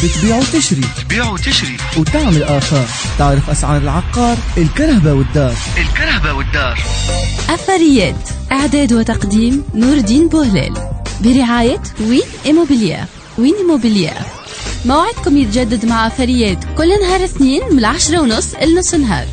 بتبيع وتشري وتعمل آثار. تعرف أسعار العقار، الكرهبة والدار. أثريات إعداد وتقديم نور الدين بوهلال برعاية وين إيموبيليير. موعدكم يتجدد مع أثريات كل نهار اثنين من 10:30 لنص نهار.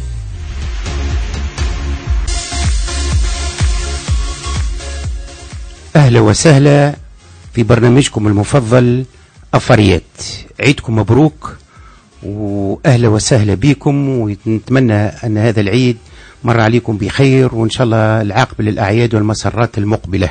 أهلا وسهلا في برنامجكم المفضل أثريات. عيدكم مبروك وأهلا وسهلا بكم، ونتمنى أن هذا العيد مر عليكم بخير، وإن شاء الله العاقبة للأعياد والمسرات المقبلة.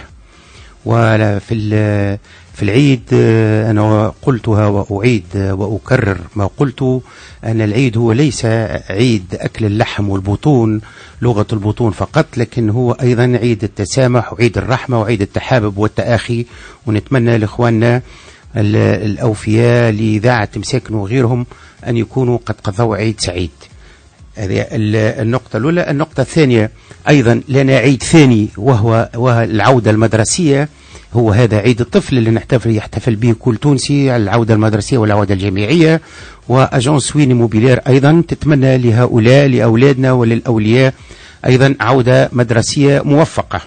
وفي العيد أنا قلتها وأعيد وأكرر ما قلت، أن العيد هو ليس عيد أكل اللحم والبطون، لغة البطون فقط، لكن هو أيضا عيد التسامح وعيد الرحمة وعيد التحابب والتآخي. ونتمنى لإخواننا الأوفياء لإذاعة مساكن وغيرهم أن يكونوا قد قضوا عيد سعيد. هذه النقطة الأولى. النقطة الثانية، أيضا لنا عيد ثاني وهو العودة المدرسية. هو هذا عيد الطفل اللي يحتفل به كل تونسي، العودة المدرسية والعودة الجامعية. وأجانس وين إيموبيليير أيضا تتمنى لهؤلاء لأولادنا وللأولياء أيضا عودة مدرسية موفقة.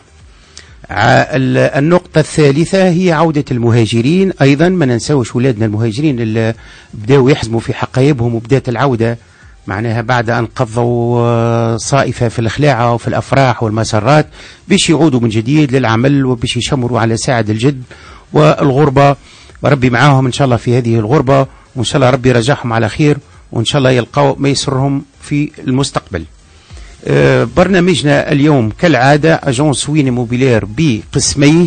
النقطة الثالثة هي عودة المهاجرين. أيضا ما ننساوش ولادنا المهاجرين اللي بدأوا يحزموا في حقائبهم، وبدأت العودة معناها بعد أن قضوا صائفة في الخلاعة وفي الأفراح والمسرات، باش يعودوا من جديد للعمل وباش يشمروا على ساعد الجد والغربة. وربي معاهم إن شاء الله في هذه الغربة، وإن شاء الله ربي يرجعهم على خير، وإن شاء الله يلقوا ما يسرهم في المستقبل. برنامجنا اليوم كالعادة أجانس وين إيموبيليير بقسميه.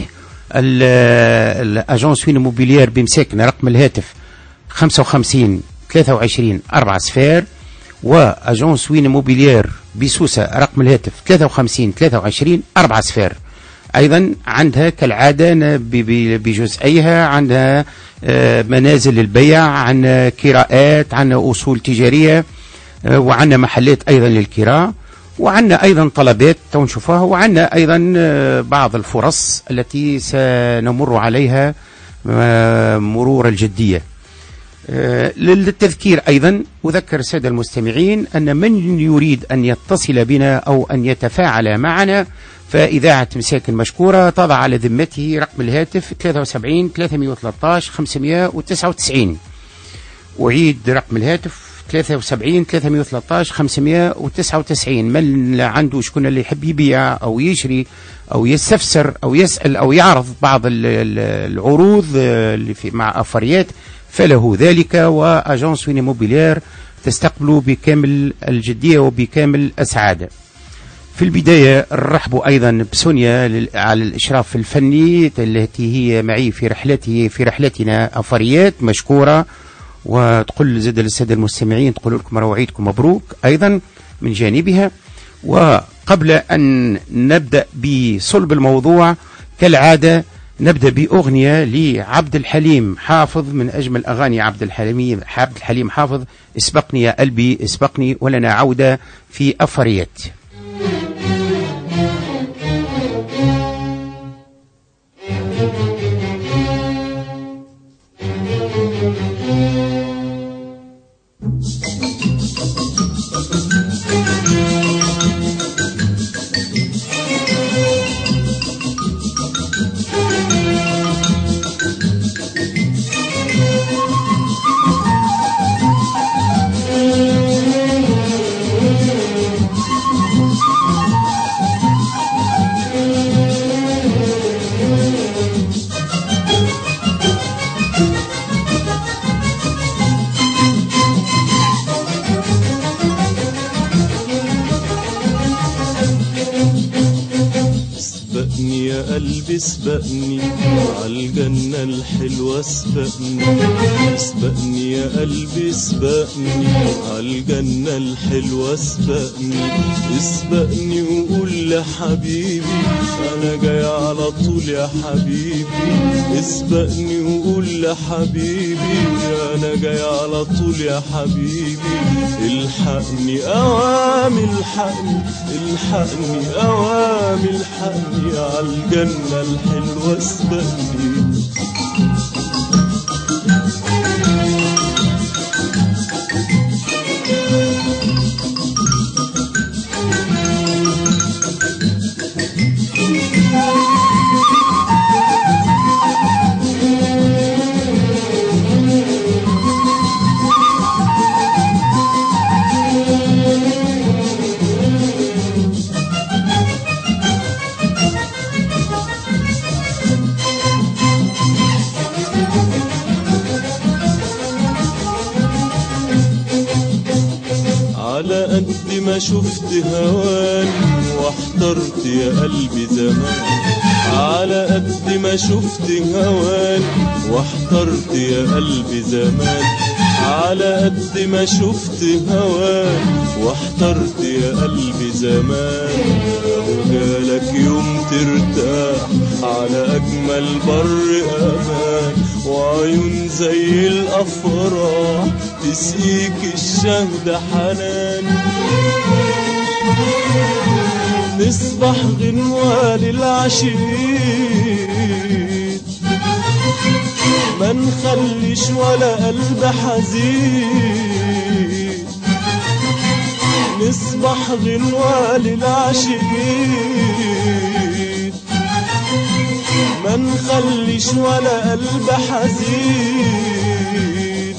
الأجانس وين إيموبيليير بمساكن رقم الهاتف 55 23 4 صفار، وأجانس وين إيموبيليير بسوسة رقم الهاتف 53 23 4 صفار. أيضا عندها كالعادة بجزئيها، عندها منازل للبيع، عندنا كراءات، عندنا أصول تجارية، وعندنا محلات أيضا للكراء، وعندنا أيضا طلبات نشوفها، وعندنا أيضا بعض الفرص التي سنمر عليها مرور الجدية. للتذكير أيضا أذكر السادة المستمعين أن من يريد أن يتصل بنا أو أن يتفاعل معنا، فإذاعة مساكن مشكورة تضع على ذمته رقم الهاتف 73 313 599. أعيد رقم الهاتف 73 313 599. من عنده شكون اللي يحب يبيع أو يشري أو يستفسر أو يسأل أو يعرض بعض العروض اللي مع أثريات فله ذلك، وأجانس وين إيموبيليير تستقبل بكامل الجدية وبكامل السعادة. في البداية نرحب أيضا بسونيا على الإشراف الفني التي هي معي في رحلتنا أثريات مشكورة، وتقول زاد للسادة المستمعين تقول لكم روعيتكم مبروك أيضا من جانبها. وقبل أن نبدأ بصلب الموضوع كالعادة نبدأ بأغنية لعبد الحليم حافظ، من أجمل أغاني عبد الحليم حافظ، اسبقني يا قلبي اسبقني، ولنا عودة في أثريات. اسبقني عالجنة الحلوة، اسبقني يا قلبي اسبقني عالجنة الحلوة، اسبقني وقول لحبيبي أنا جاي على طول يا حبيبي، اسبقني وقول لحبيبي أنا جاي على طول يا حبيبي، الحقني أوامي الحقني أوامي الحقني عالجنة الحلوة اسبقني. قد ما شفت هوان واحترت يا قلبي زمان، على قد ما شفت هوان واحترت يا قلبي زمان، على قد ما شفت هوان واحترت يا قلبي زمان. وجالك يوم ترتاح على أجمل بر أمان، وعيون زي الأفراح تسقيك الشهد حنان. نصبح غنوة للعشيق ما نخليش ولا قلب حزين، نصبح غنوة للعشيق ما نخليش ولا قلب حزين.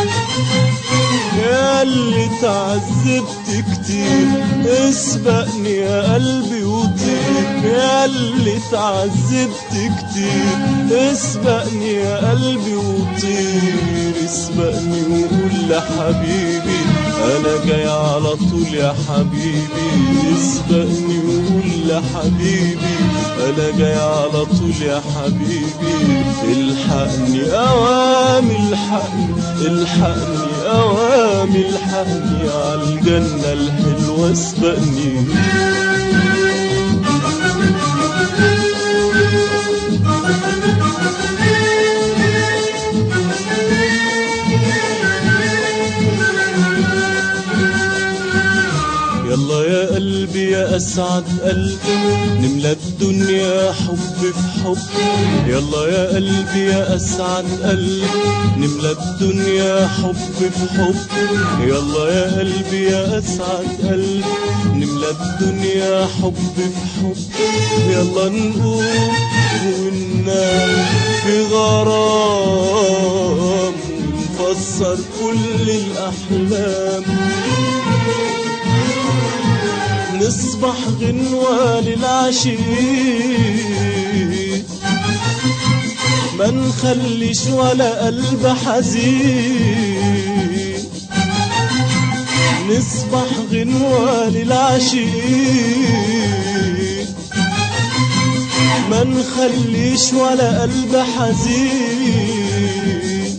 يا اللي تعذبت كتير اسبقني يا قلبي وطير، يا اللي تعذبت كتير اسبقني يا قلبي وطير. اسبقني وقول لحبيبي انا جاي على طول يا حبيبي، اسبقني وقول لحبيبي انا جاي على طول يا حبيبي. الحقني اوامي الحقني، الحقني اوامي الحقني عالجنة الحلوة اسبقني. يلا يا قلبي يا أسعد قلب نملى الدنيا حب في حب، يلا يا قلبي يا أسعد قلب نملى الدنيا حب في حب، يلا يا قلبي يا أسعد قلب نملى الدنيا حب في حب. يلا نقوم وننام في غرام ونفسر كل الأحلام، نصبح غنوة للعشيق ما نخليش ولا قلب حزين، نصبح غنوة للعشيق ما نخليش ولا قلب حزين.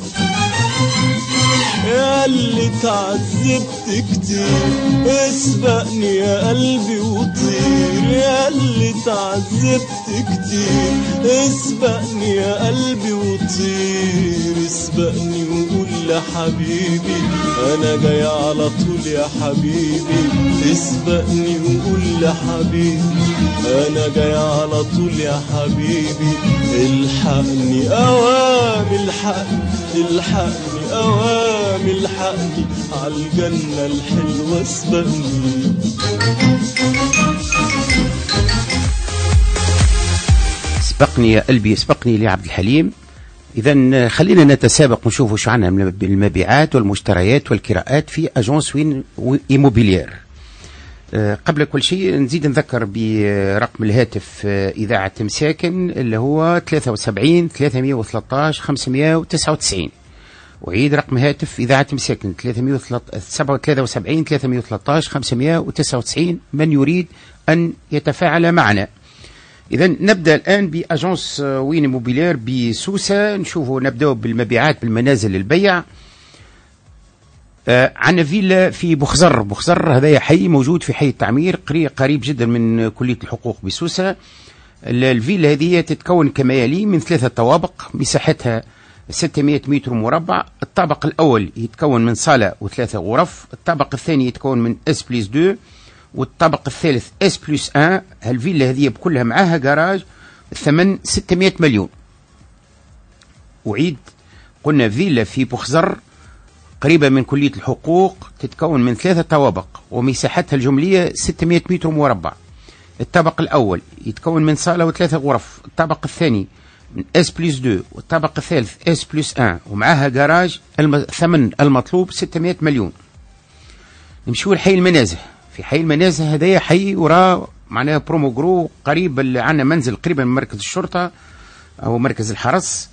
يا اللي تعذبت كتير اسبقني يا قلبي وطير، يا اللي تعذبت كتير اسبقني يا قلبي وطير. اسبقني وقول لحبيبي انا جاي على طول يا حبيبي، اسبقني وقول لحبيبي انا جاي على طول يا حبيبي. الحقني اوامي الحقني، الحقني اوامي الحقني عالجنة الحلوة اسبقني. اسبقني يا قلبي اسبقني لعبد الحليم. إذا خلينا نتسابق ونشوف وش عنا من المبيعات والمشتريات والكراءات في أجونس وين إيموبيلير. قبل كل شيء نزيد نذكر برقم الهاتف إذاعة مساكن اللي هو 73 313 599. وعيد رقم هاتف إذاعة مساكن 73 313 599 من يريد أن يتفاعل معنا. إذا نبدأ الآن بأجونس وين موبيلير بسوسة. نشوفوا نبدأ بالمبيعات بالمنازل للبيع. عندنا فيلا في بوخزر. بوخزر هذا حي موجود في حي التعمير قريب جدا من كلية الحقوق بسوسة. الفيلا هذه تتكون كما يلي من 3 طوابق مساحتها 600 متر مربع. الطابق الأول يتكون من صالة و3 غرف، الطابق الثاني يتكون من S+2، والطابق الثالث S+1. هالفيلا هذه بكلها معاها جراج. الثمن 600 مليون. وعيد قلنا فيلا في بوخزر قريبة من كلية الحقوق تتكون من 3 طوابق ومساحتها الجملية 600 متر مربع. الطابق الأول يتكون من صالة و3 غرف، الطابق الثاني من S+2 والطابق الثالث S+1 ومعاها جراج. الثمن المطلوب 600 مليون. نمشيو لحي المنازه. في حي المنازه هذايا حي وراء معناها بروموغرو قريب عندنا منزل قريبا من مركز الشرطة أو مركز الحرس.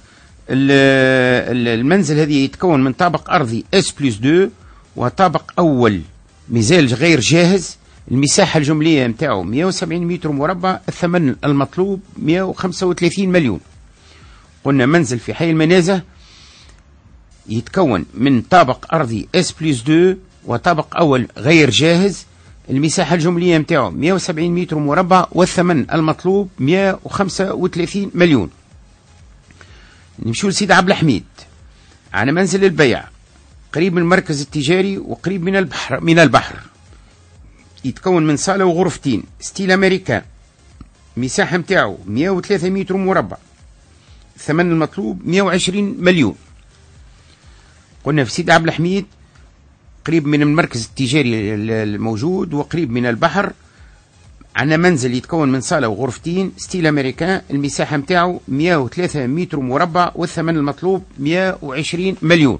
المنزل هذه يتكون من طابق أرضي S+2 وطابق أول مازال غير جاهز. المساحة الجملية متاعه 170 متر مربع، الثمن المطلوب 135 مليون. قلنا منزل في حي المنازه يتكون من طابق أرضي S+2 وطابق أول غير جاهز. المساحة الجملية متاعه 170 متر مربع والثمن المطلوب 135 مليون. نمشوا لسيد عبد الحميد، على منزل البيع قريب من المركز التجاري وقريب من البحر يتكون من صالة وغرفتين ستيل أمريكان. مساحة متاعه 103 متر مربع، الثمن المطلوب 120 مليون. قلنا في سيد عبد الحميد قريب من المركز التجاري الموجود وقريب من البحر، عندنا منزل يتكون من صالة وغرفتين ستيل أمريكان. المساحة متاعه 103 متر مربع والثمن المطلوب 120 مليون.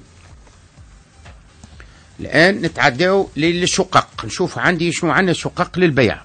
الآن نتعداو للشقق، نشوف عندي شنو عندنا شقق للبيع.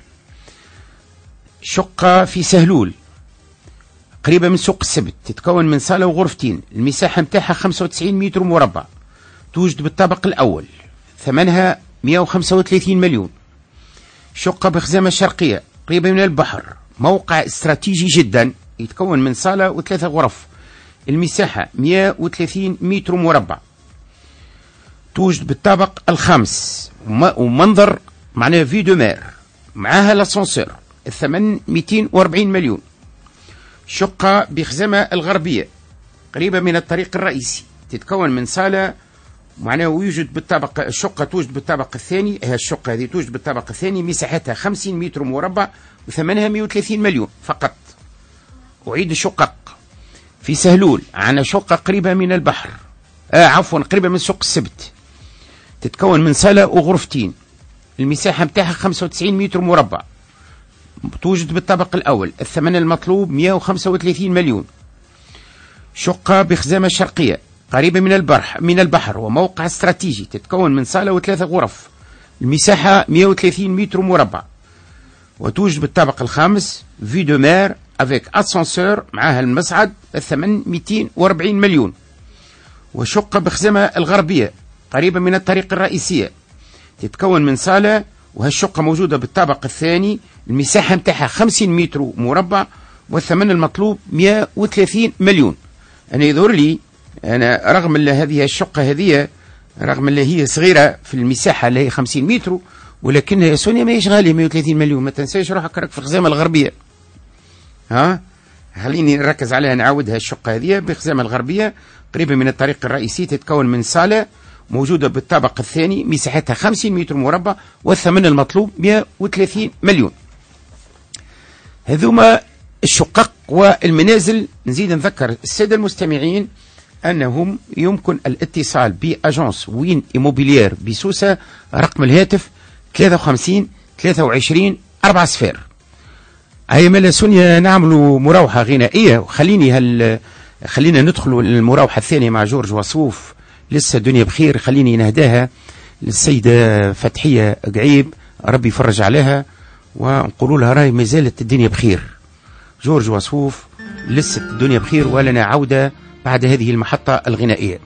شقة في سهلول قريبة من سوق السبت، تتكون من صالة وغرفتين، المساحة متاعها 95 متر مربع، توجد بالطابق الأول، ثمنها 135 مليون. شقة بخزامة الشرقية قريبة من البحر، موقع استراتيجي جدا، يتكون من صالة وثلاثة غرف، المساحة 130 متر مربع، توجد بالطابق الخامس ومنظر معناه في دو مير، معاها لاسانسور، الثمن 240 مليون. شقة بخزامة الغربية قريبة من الطريق الرئيسي، تتكون من صالة معناه ويوجد بالطابق، الشقة توجد بالطابق الثاني، الشقة هذه توجد بالطابق الثاني، مساحتها 50 متر مربع وثمنها 130 مليون فقط. أعيد الشقق في سهلول، عندنا شقة قريبة من البحر، قريبة من سوق السبت، تتكون من صالة وغرفتين، المساحة متاعها 95 متر مربع، توجد بالطابق الأول، الثمن المطلوب 135 مليون. شقة بخزامة الشرقية قريبة من البحر وموقع استراتيجي، تتكون من صالة وثلاثة غرف، المساحة 130 متر مربع، وتوجد بالطابق الخامس في دو مير افيك اسانسور، معها المصعد، الثمن 240 مليون. وشقة بخزامة الغربية قريبة من الطريق الرئيسية، تتكون من صالة، وهالشقة موجودة بالطابق الثاني، المساحة متاعها 50 متر مربع والثمن المطلوب 130 مليون. أنا يظهر لي أنا رغم أن هذه الشقة هذه رغم أن هي صغيرة في المساحة اللي هي 50 متر، ولكنها يا سونيا ما هيش غالية 130 مليون. ما تنساش روحك راك في الخزامة الغربية. خليني نركز عليها، نعاودها. الشقة هذه بخزامة الغربية قريبة من الطريق الرئيسي، تتكون من صالة موجودة بالطابق الثاني، مساحتها 50 متر مربع والثمن المطلوب 130 مليون. هذوما الشقق والمنازل. نزيد نذكر السادة المستمعين أنهم يمكن الاتصال بأجانس وين إيموبيليير بسوسة، رقم الهاتف 53 23 40. هيا مالا سونيا نعملوا مروحة غنائية، خلينا ندخلوا المروحة الثانية مع جورج وصوف، لسه الدنيا بخير. خليني نهداها للسيدة فتحية قعيب، ربي يفرج عليها، ونقولوا لها راي ما زالت الدنيا بخير. جورج وصوف، لسه الدنيا بخير، ولنا عودة بعد هذه المحطة الغنائية.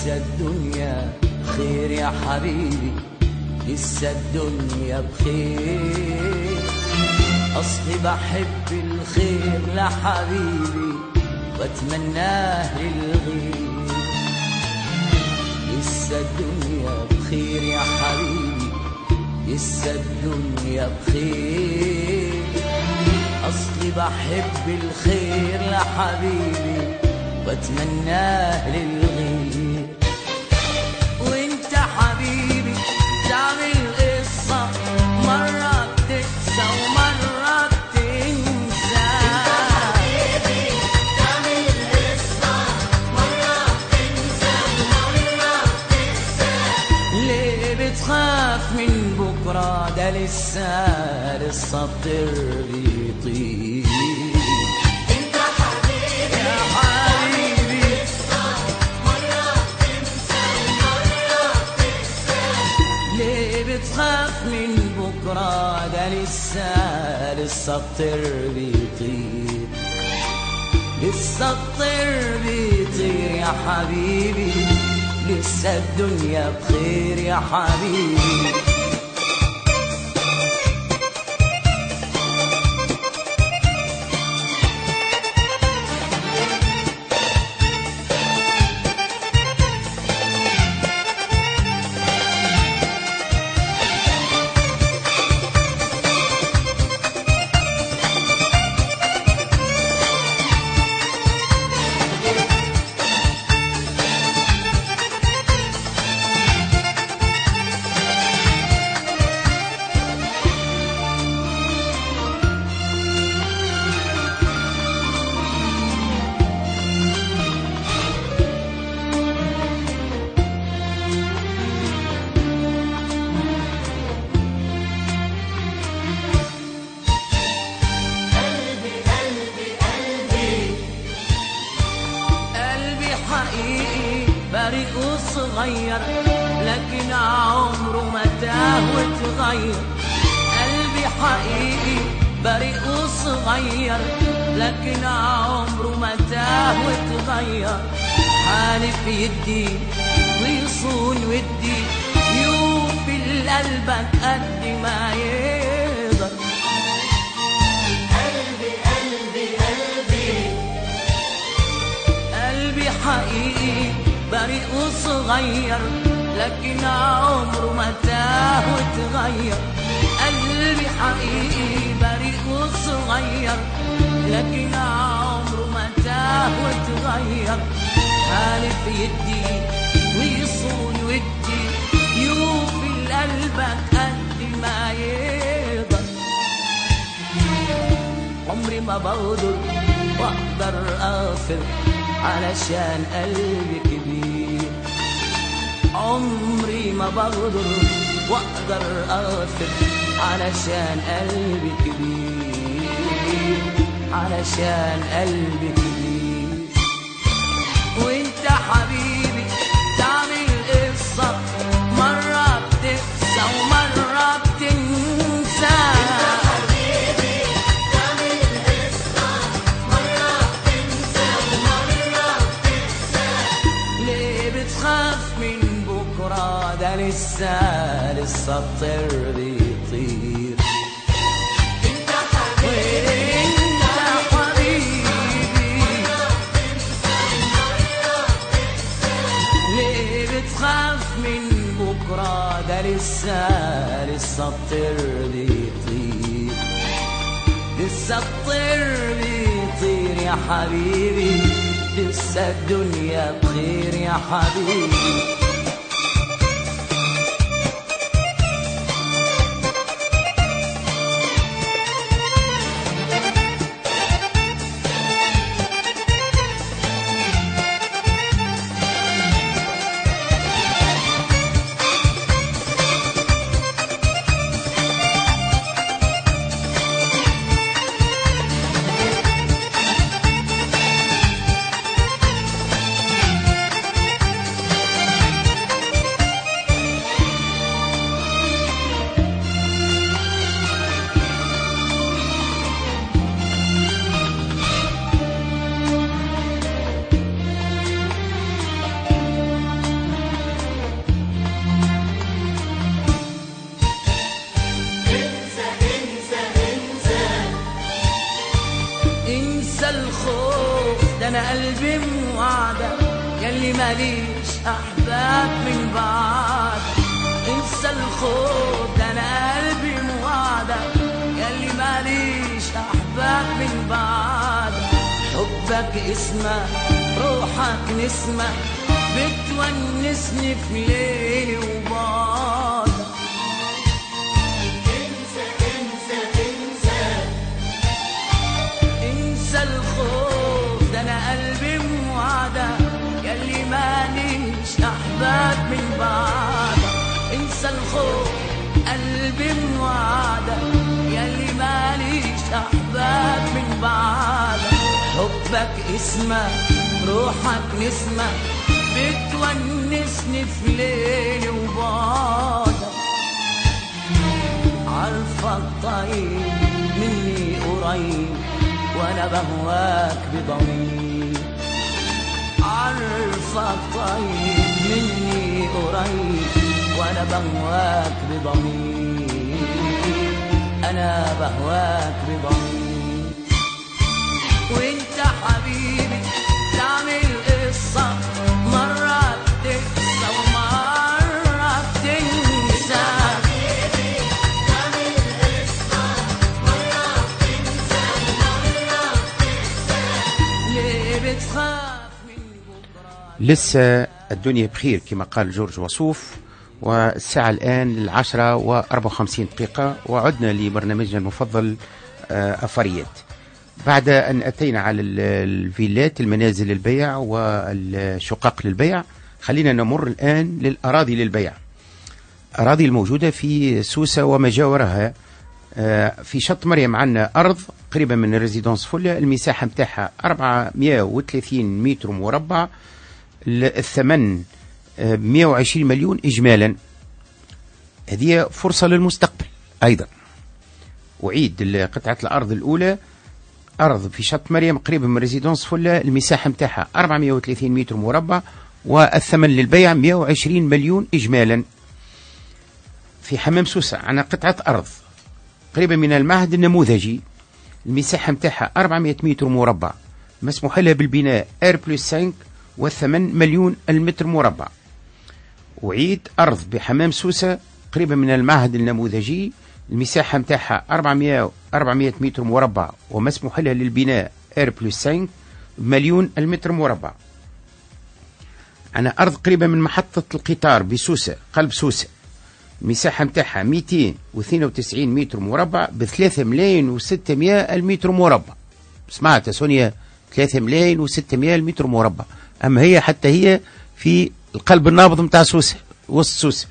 لسه الدنيا بخير يا حبيبي، لسه الدنيا بخير، أصلي بحب الخير لحبيبي واتمناه للغير. لسه الدنيا بخير يا حبيبي، لسه الدنيا بخير، أصلي بحب الخير لحبيبي واتمناه للغير. وانت حبيبي تعمل قصة، مرة بتنسى ومرة بتنسى. حبيبي تعمل قصة، مرة بتنسى ومرة بتنسى. ليه بتخاف من بكرة؟ ده لسه الطير بيطير. انت حبيبي يا حبيبي مرة بتنسى ومرة بتنسى. ليه بتخاف من بكرة؟ ده لسه الطير بيطير، لسه الطير بيطير يا حبيبي، لسه الدنيا بخير يا حبيبي. بريء وصغير لكن عمره ما تاه وتغير. قلبي حقيقي بريء وصغير لكن عمره ما تاه وتغير. حالف يدي ويصون ودي يوفي لقلبك قد ما يقدر. قلبي قلبي قلبي قلبي حقيقي بريء وصغير لكن عمره ما تاه وتغير. قلبي حقيقي بريء وصغير لكن عمره ما تاه وتغير. حالف يدي ويصون ودي يوفي لقلبك قد ما يقدر. عمري ما بقدر واقدر اغفر علشان قلبي كبير. عمري ما بقدر واقدر اغفر علشان قلبي كبير، علشان قلبي كبير. وانت حبيبي تعمل قصة، مرة بتنسى ومرة بتنسى. حبيبي تعمل قصة، مرة بتنسى ومرة بتنسى. ليه بتخاف من بكرة؟ ده لسه الطير بيطير. انت حبيبي وانت حبيبي ليه بتخاف من بكرة؟ ده لسه الطير بيطير، لسه الطير بيطير يا حبيبي، لسه الدنيا بخير يا حبيبي. ده انا قلبي موعدك يلي ماليش احباب من بعدك. انسى الخوف ده انا قلبي موعدك يلي ماليش احباب من بعدك. حبك اسمه روحك نسمه بتونسني في ليلي وبعدك. انسى الخوف ده انا قلبي موعدك يلي ماليش احباب من بعدك. انسى الخوف قلبي موعدك يلي ماليش احباب من بعدك. حبك اسمه روحك نسمه بتونسني في ليلي وبعدك. عارفك طيب مني قريب وانا بهواك بضمير. عارفك طيب مني قريب وانا بهواك بضمير. انا بهواك بضمير. وانت حبيبي تعمل قصة مرة تنسى ومرة تنسى. ليه بتخاف من بكرة؟ لسه الدنيا بخير كما قال جورج وسوف، والساعة الآن 10:54 وعدنا لبرنامجنا المفضل أفريات. بعد أن أتينا على الفيلات المنازل للبيع والشقق للبيع، خلينا نمر الآن للأراضي للبيع. أراضي الموجودة في سوسة وما جاورها. في شط مريم عندنا أرض قريبة من ريزيدونس فلة، المساحة متاعها 430 متر مربع، الثمن 120 مليون إجمالا. هذه فرصة للمستقبل أيضا. أعيد قطعة الأرض الأولى، أرض في شط مريم قريبة من ريزيدونس فلة، المساحة متاعها 430 متر مربع، والثمن للبيع 120 مليون إجمالا. في حمام سوسة عندنا قطعة أرض قريبة من المعهد النموذجي، المساحة متاعها 400 متر مربع، مسموح لها بالبناء R+5، والثمن مليون المتر مربع. أعيد أرض بحمام سوسة قريبة من المعهد النموذجي، المساحة متاعها 400 متر مربع، ومسموح لها للبناء R+5 مليون المتر مربع. أنا أرض قريبة من محطة القطار بسوسة قلب سوسة، المساحة متاعها 292 متر مربع ب3 ملايين و600 المتر مربع. سمعت سونيا؟ 3 ملايين و600 المتر مربع. أما هي حتى هي في القلب النابض متاع سوسة، وسط سوسة.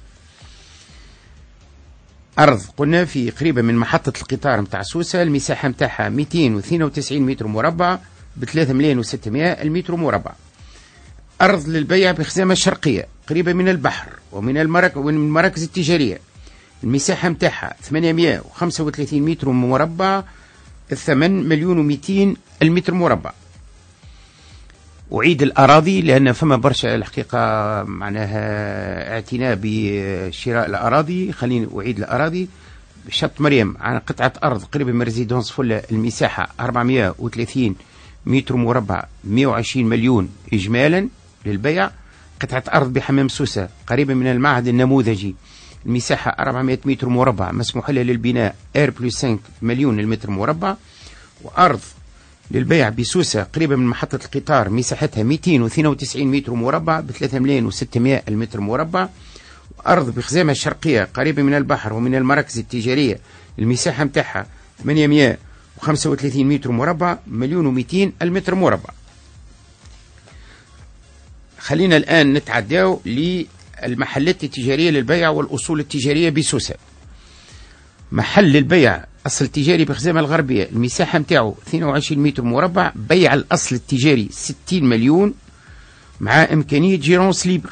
أرض قلنا في قريبة من محطة القطار متاع سوسة، المساحة متاعها 292 متر مربع ب3 ملايين و600 المتر مربع. أرض للبيع بخزامة الشرقية قريبة من البحر ومن المراكز التجارية، المساحة متاعها 835 متر مربع، الثمن مليون و200 المتر مربع. أعيد الأراضي لأن فما برشا الحقيقة معناها اعتناء بشراء الأراضي. خليني أعيد الأراضي. شط مريم عن قطعة أرض قريبة من ريزيدونس فلة، المساحة 430 متر مربع، 120 مليون إجمالا للبيع. قطعة أرض بحمام سوسة قريبة من المعهد النموذجي، المساحة 400 متر مربع، مسموح لها للبناء R+5 مليون المتر مربع. وأرض للبيع بسوسة قريبة من محطة القطار، مساحتها 292 متر مربع ب3 ملايين و600 المتر مربع. وأرض بخزامة الشرقية قريبة من البحر ومن المراكز التجارية، المساحة متاعها 835 متر مربع، مليون و200 المتر مربع. خلينا الآن نتعداو للمحلات التجارية للبيع والأصول التجارية بسوسة. محل للبيع أصل تجاري بخزامة الغربية، المساحة متاعه 22 متر مربع، بيع الأصل التجاري 60 مليون مع إمكانية جيرونس ليبر.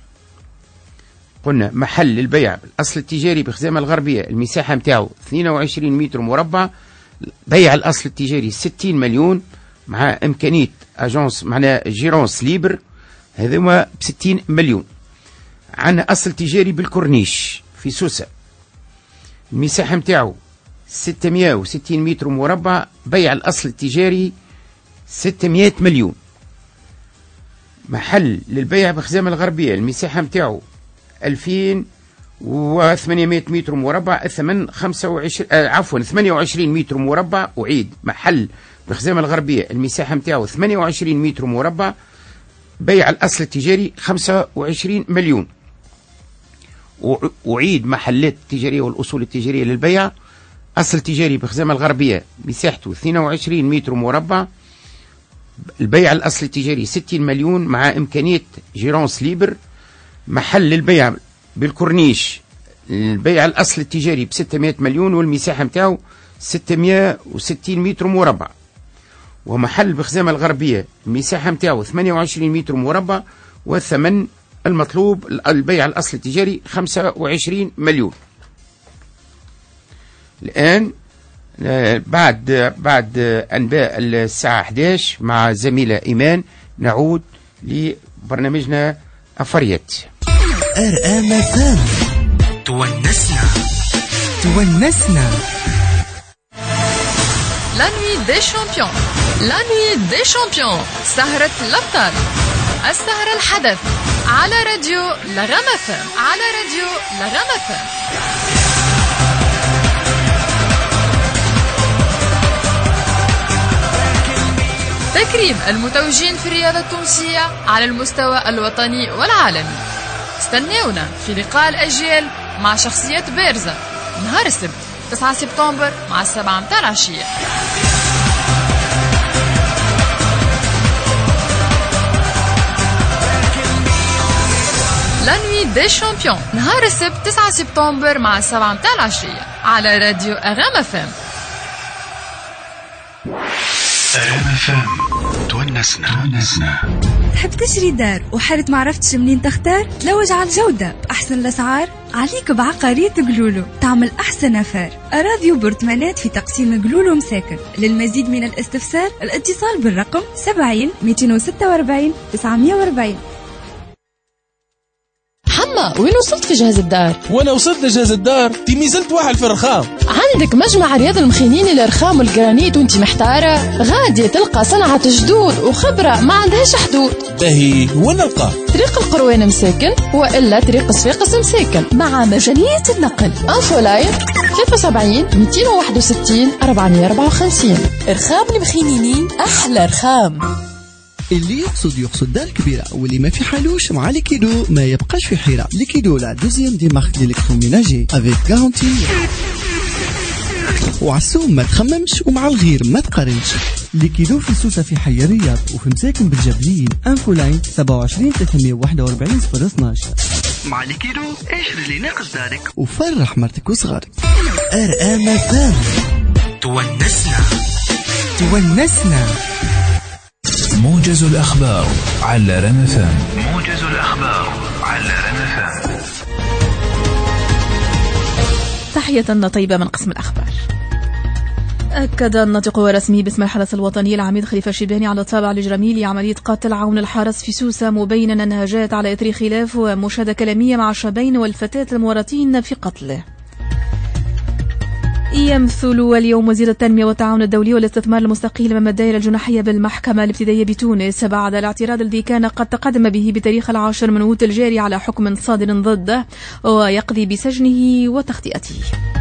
قلنا محل للبيع الأصل التجاري بخزامة الغربية، المساحة متاعه 22 متر مربع، بيع الأصل التجاري 60 مليون مع إمكانية أجونس معنا جيرونس ليبر، هذوما ب60 مليون. عندنا أصل تجاري بالكورنيش في سوسة، المساحة متاعه 660 متر مربع، بيع الأصل التجاري 600 مليون محل للبيع بخزام الغربية المساحة متاعو 2800 متر مربع، الثمن 28 متر مربع. أعيد، محل بخزام الغربية المساحة متاعو 28 متر مربع، بيع الأصل التجاري 25 مليون. أعيد، محلات التجارية والأصول التجارية للبيع، أصل تجاري بخزام الغربية مساحته 22 متر مربع، البيع الأصل التجاري 60 مليون مع إمكانية جيرونس ليبر. محل للبيع بالكورنيش، البيع الأصل التجاري ب 600 مليون والمساحة متاعو 660 متر مربع. ومحل بخزام الغربية المساحة متاعو 28 متر مربع والثمن المطلوب البيع الأصل التجاري 25 مليون. الآن بعد أنباء الساعة 11 مع زميلة إيمان نعود لبرنامجنا أفريت. RMA FM تونسنا. La nuit des champions. La nuit des champions. سهرة الأبطال. السهرة الحدث على راديو لغم FM. على راديو لغم FM. تكريم المتوجين في الرياضة التونسية على المستوى الوطني والعالمي. استنونا في لقاء الأجيال مع شخصيات بارزة نهار السبت 9 سبتمبر مع 7 متاع العشية. لا نوي دي شامبيون نهار السبت 9 سبتمبر مع 7 متاع العشية على راديو أغام FM. أغام FM تونسنا. تحب تشري دار وحالة معرفتش منين تختار؟ تلوج على الجودة بأحسن الأسعار؟ عليك بعقارية قلولو، تعمل أحسن أفار. أراضي وبرتمانات في تقسيم قلولو مساكن. للمزيد من الاستفسار الاتصال بالرقم 70 246 940. حما، وين وصلت في جهاز الدار؟ وانا وصلت لجهاز الدار، مازلت واحد في الرخام. عندك مجمع رياض المخينين للرخام والجرانيت وانت محتارة؟ غادي تلقى صنعة جدود وخبرة ما عندهاش حدود. باهي، وين نلقى؟ طريق القروان مساكن وإلا طريق صفاقس مساكن مع مجانية النقل. انفو لاين 73 261 454. رخام المخينين أحلى رخام. اللي يقصد دار كبيرة، واللي ما في حالوش مع ليكيدو ما يبقاش في حيرة. ليكيدو لا دوزيام دي مارك ديليكتروميناجي افيك غارانتي وعالسوم ما تخممش ومع الغير ما تقارنش. ليكيدو في سوسة في حي الرياض وفي مساكن بالجبلين. انفو لاين 27 341 012. مع ليكيدو اشري اللي ناقص دارك وفرح مرتك وصغارك. RMA FM تونسنا. موجز الأخبار على رنا فام. تحية طيبة من قسم الأخبار. أكد الناطق الرسمي باسم الحرس الوطني العميد خليفة الشيباني على الطابع الإجرامي لعملية قتل عون الحرس في سوسة، مبينا أنها جاءت على إثر خلاف ومشادة كلامية مع الشابين والفتاة المورطين في قتله. يمثل اليوم وزير التنمية والتعاون الدولي والاستثمار المستقيل أمام الدائرة الجناحية بالمحكمة الابتدائية بتونس بعد الاعتراض الذي كان قد تقدم به بتاريخ 10 من أوت الجاري على حكم صادر ضده ويقضي بسجنه وتخطئته.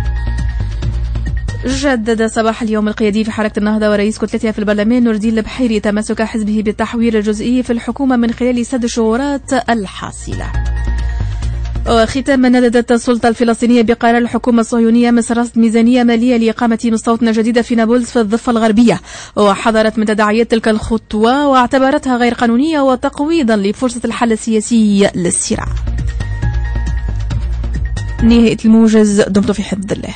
جدد صباح اليوم القيادي في حركة النهضة ورئيس كتلتها في البرلمان نور الدين البحيري تمسك حزبه بالتحوير الجزئي في الحكومة من خلال سد الشغورات الحاصلة. وختاما نددت السلطة الفلسطينية بقرار الحكومة الصهيونية من رصد ميزانية مالية لإقامة مستوطنة جديدة في نابلس في الضفة الغربية، وحذرت من تداعيات تلك الخطوة واعتبرتها غير قانونية وتقويضا لفرصة الحل السياسي للصراع. نهاية الموجز، دمتم في حفظ الله.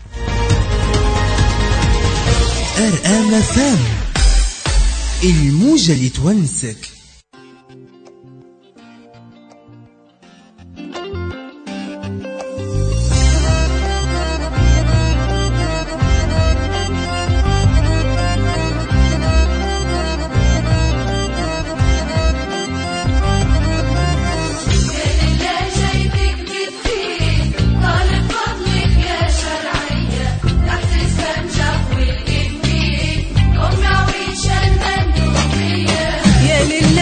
RMA FM الموجة اللي تونسك. يا لله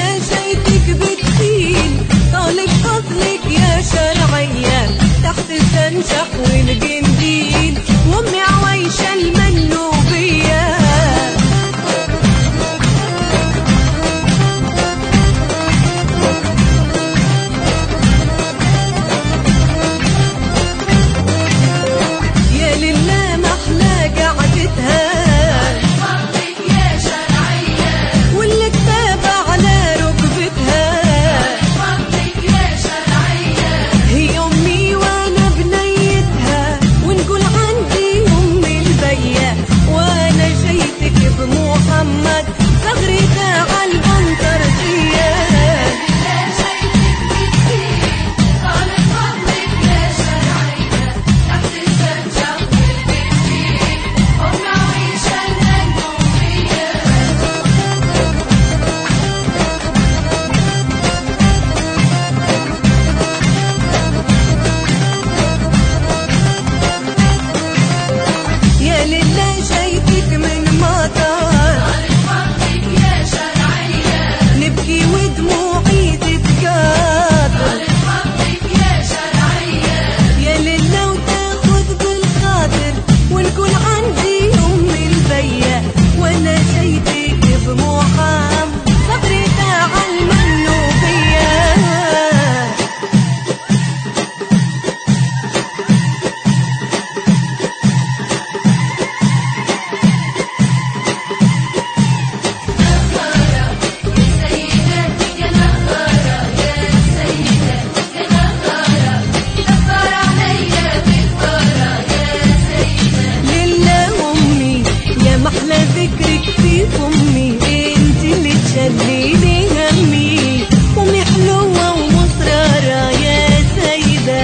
شيلي همي أمي حلوة ومصرارة يا سيدة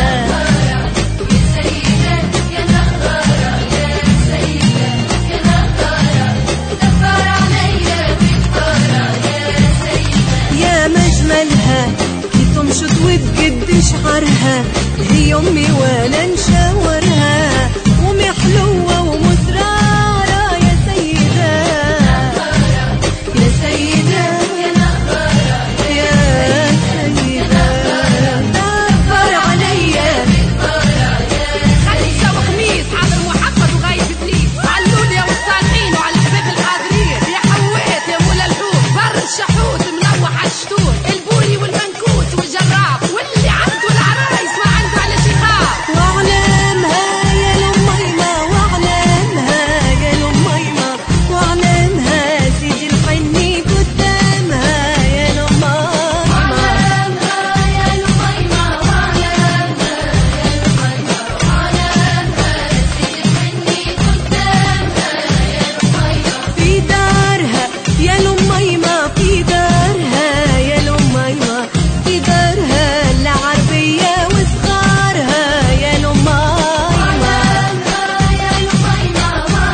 يا مجملها كي تمشط وتقد شعرها هي أمي ولا نشاورها أمي حلوة ومصرارة يا سيدة يا سيدة يا سيدة دبر عليا خديجة وخميس حاضر محمد وغايب ابليس علولي يا والصالحين وعلى الحباب الحاضرين يا حوات يا مولا الحوت بر الشحوت منوح على الشتوت البوري والمنكوت والجراب واللي عنده العرايس ما عنده على شي خاف واعلمها يا لميمة واعلمها يا لميمة واعلمها سيدي الحني قدامها يا لميمة واعلمها يا لميمة واعلمها سيدي الحني قدامها في دارها يا لميمة في دارها يا لميمة في دارها العربية وصغارها يا لميمة يا لميمة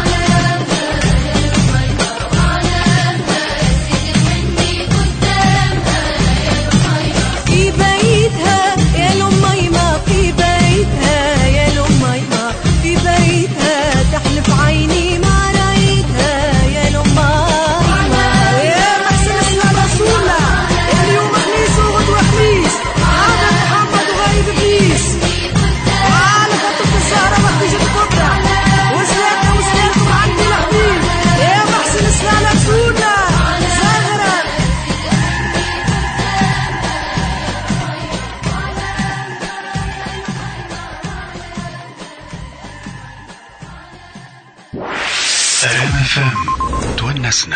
سيدي الحني قدامها في بيتها يا لميمة في بيتها يا لميمة في بيتها تحلف عيني ما رايتها يا لميمة يا محسن اسمع رسولنا اليوم خميس وغدوة خميس هذا محمد وغايب ابليس وعلى فترة الزهرة وخديجة الكبرى وسلامنا وسلامكم عندي الحبيب يا محسن اسمع رسولنا زهرة RMFM تونسنا.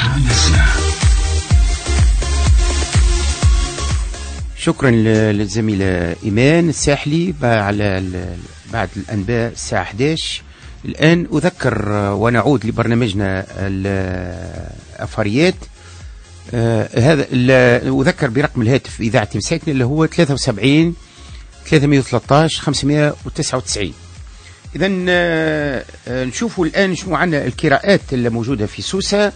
شكرا للزميلة إيمان الساحلي بعد الأنباء الساعة 11. الآن أذكر ونعود لبرنامجنا الأفاريات. هذا أذكر برقم الهاتف إذاعة مساكن اللي هو 73 313 599. إذا نشوفوا الآن شو عنا القراءات اللي موجودة في سوسة.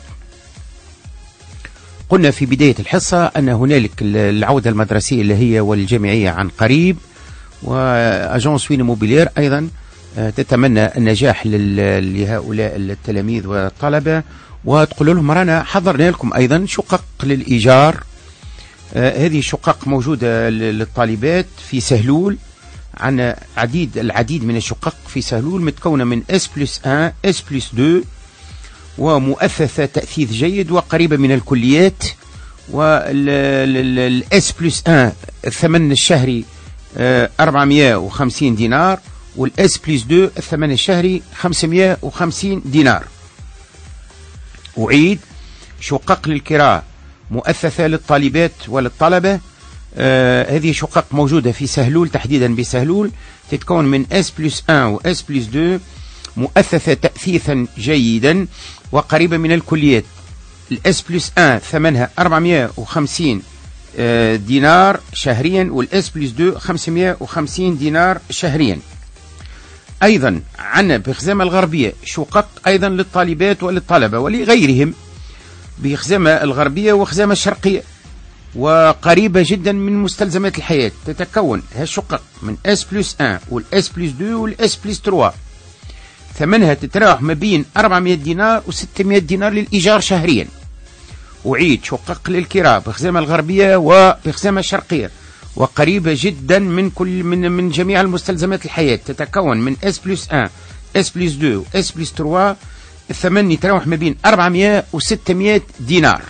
قلنا في بداية الحصة أن هنالك العودة المدرسية اللي هي والجامعية عن قريب، وأجانس وين موبيلير أيضا تتمنى النجاح لهؤلاء التلاميذ والطلبة، وتقول لهم رانا حضرنا لكم أيضا شقق للإيجار. هذه الشقق موجودة للطالبات في سهلول، عن العديد من الشقق في سهلول متكونة من S+1 S+2 ومؤثثة تأثيث جيد وقريبة من الكليات. والS+1 الثمن الشهري 450 دينار، والS+2 الثمن الشهري 550 دينار. أعيد: شقق للكراء مؤثثة للطالبات وللطلبة. هذه شقق موجودة في سهلول، تحديدا بسهلول، تتكون من S+1 و S+2 مؤثثة تأثيثا جيدا وقريبة من الكليات. الS+1 ثمنها 450 دينار شهريا، والS+2 550 دينار شهريا. أيضا عنا بخزامة الغربية شقق أيضا للطالبات وللطلبة ولغيرهم بخزامة الغربية وخزامة الشرقية، وقريبة جدا من مستلزمات الحياة. تتكون هالشقق من S+1 والS+2 والS+3. ثمنها تتراوح ما بين 400 دينار و600 دينار للإيجار شهريا. أعيد: شقق للكراء بخزامة الغربية وبخزامة الشرقية، وقريبة جدا من جميع المستلزمات الحياة. تتكون من S+1 S+2 S+3. الثمن يتراوح ما بين 400 و600 دينار.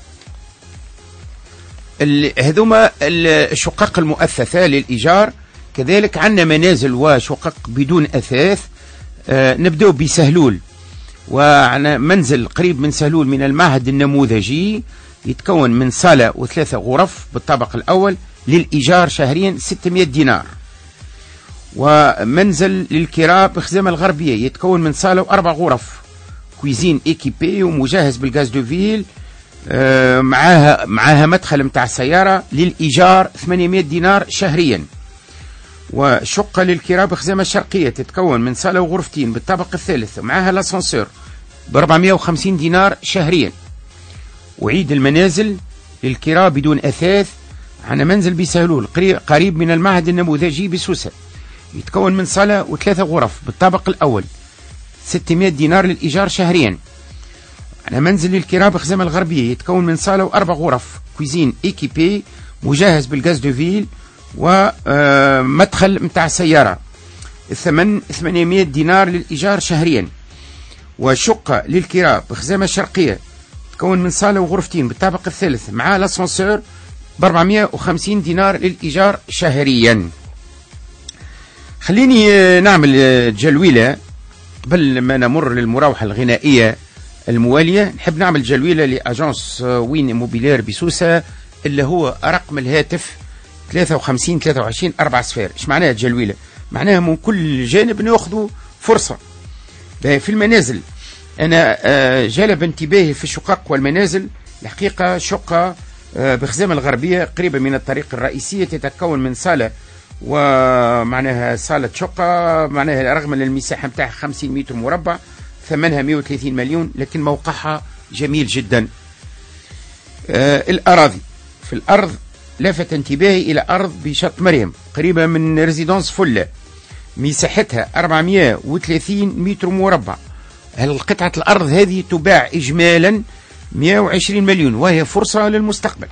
هذوما الشقق المؤثثة للإيجار. كذلك عندنا منازل وشقق بدون أثاث. نبدأ بسهلول، وعنا منزل قريب من سهلول من المعهد النموذجي، يتكون من صالة و3 غرف بالطابق الأول للإيجار شهريا 600 دينار. ومنزل للكراء بخزامة الغربية يتكون من صالة و4 غرف، كويزين إيكيبي ومجهز بالغاز دو فيل، معاها مدخل متاع سيارة للإيجار 800 دينار شهريا، وشقة للكراء بخزامة الشرقية تتكون من صالة وغرفتين بالطابق الثالث ومعاها لاسانسور ب 450 دينار شهريا. وعيد المنازل للكراء بدون أثاث عن منزل بسهلول قريب من المعهد النموذجي بسوسة، يتكون من صالة وثلاثة غرف بالطابق الأول 600 دينار للإيجار شهريا. على منزل للكراء بخزامة الغربية يتكون من صالة وأربع غرف كويزين إيكيبي مجهز بالغاز دو فيل ومدخل متاع سيارة، الثمن 800 دينار للإيجار شهريا. وشقة للكراء بخزامة الشرقية تكون من صالة وغرفتين بالطابق الثالث مع لاسانسور ب 450 دينار للإيجار شهريا. خليني نعمل جلويلة قبل ما نمر للمراوحة الغنائية الموالية. نحب نعمل جلويلة لأجانس وين إيموبيلير بسوسة اللي هو رقم الهاتف 53 23 4 صفار. ايش معناها الجلويلة؟ معناها من كل جانب ناخذوا فرصة. في المنازل أنا جلب انتباهي في الشقق والمنازل الحقيقة شقة بخزامة الغربية قريبة من الطريق الرئيسية تتكون من صالة ومعناها صالة شقة معناها رغم أن المساحة متاعها 50 متر مربع ثمنها 130 مليون لكن موقعها جميل جدا. الأراضي في الأرض لفت انتباهي إلى أرض بشط مريم قريبة من ريزيدانس فلة مساحتها 430 متر مربع. قطعة الأرض هذه تباع إجمالا 120 مليون وهي فرصة للمستقبل.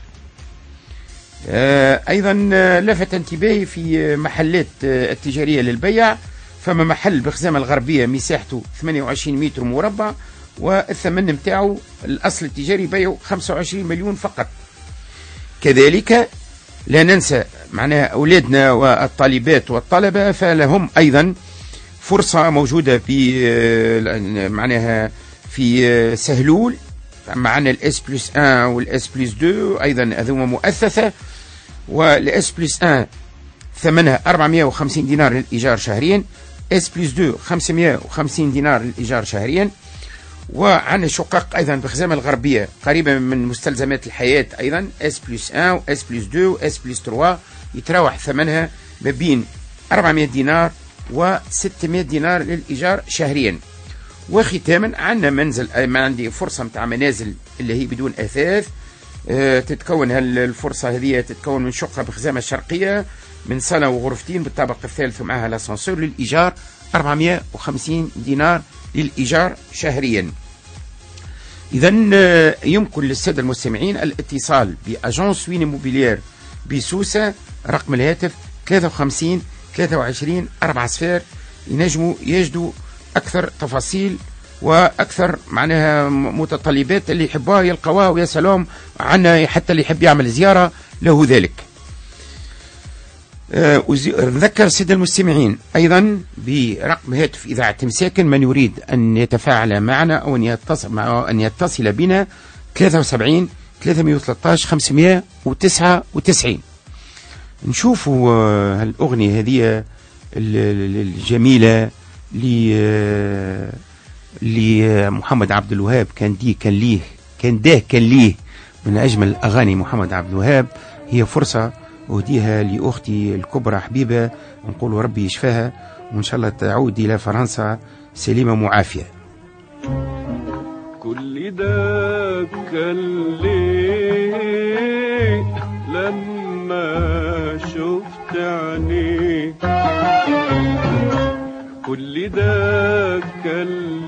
أيضا لفت انتباهي في محلات التجارية للبيع، فما محل بخزامة الغربية مساحته 28 متر مربع والثمن متاعه الأصل التجاري بيعه 25 مليون فقط. كذلك لا ننسى معناها أولادنا والطالبات والطلبة فلهم أيضا فرصة موجودة في معناها في سهلول معنا الاس بلس 1 والاس بلس 2 أيضا هذوما مؤثثة. والاس بلس 1 ثمنها 450 دينار للإيجار شهريا، اس بلس 2 550 دينار للإيجار شهريا. وعن شقق أيضا بخزامة الغربية قريبة من مستلزمات الحياة أيضا اس بلس 1 و اس بلس 2 و اس بلس 3 يتراوح ثمنها ما بين 400 دينار و 600 دينار للإيجار شهريا. وختاما عندنا منزل ما عندي فرصة متاع منازل اللي هي بدون أثاث تتكون الفرصة هذه تتكون من شقة بخزامة الشرقية من صالة وغرفتين بالطابق الثالث ومعها لاسانسور للإيجار 450 دينار للإيجار شهريا. إذا يمكن للسادة المستمعين الاتصال بأجانس وين إيموبيلير بسوسة رقم الهاتف 53 23 4 صفار ينجموا يجدوا أكثر تفاصيل وأكثر معناها متطلبات اللي يحبوها يلقوها ويا سلام عنا حتى اللي يحب يعمل زيارة له ذلك. نذكر السادة المستمعين أيضا برقم هاتف إذاعة مساكن من يريد أن يتفاعل معنا أو أن يتصل بنا 73 313 599. نشوفوا هالأغنية هذه الجميلة لمحمد عبد الوهاب كان ليه من أجمل الأغاني محمد عبد الوهاب. هي فرصة أهديها لأختي الكبرى حبيبة نقول ربي يشفاها وإن شاء الله تعود إلى فرنسا سليمة معافية. كل ده كان ليه لما شفت عينيك، كل ده كان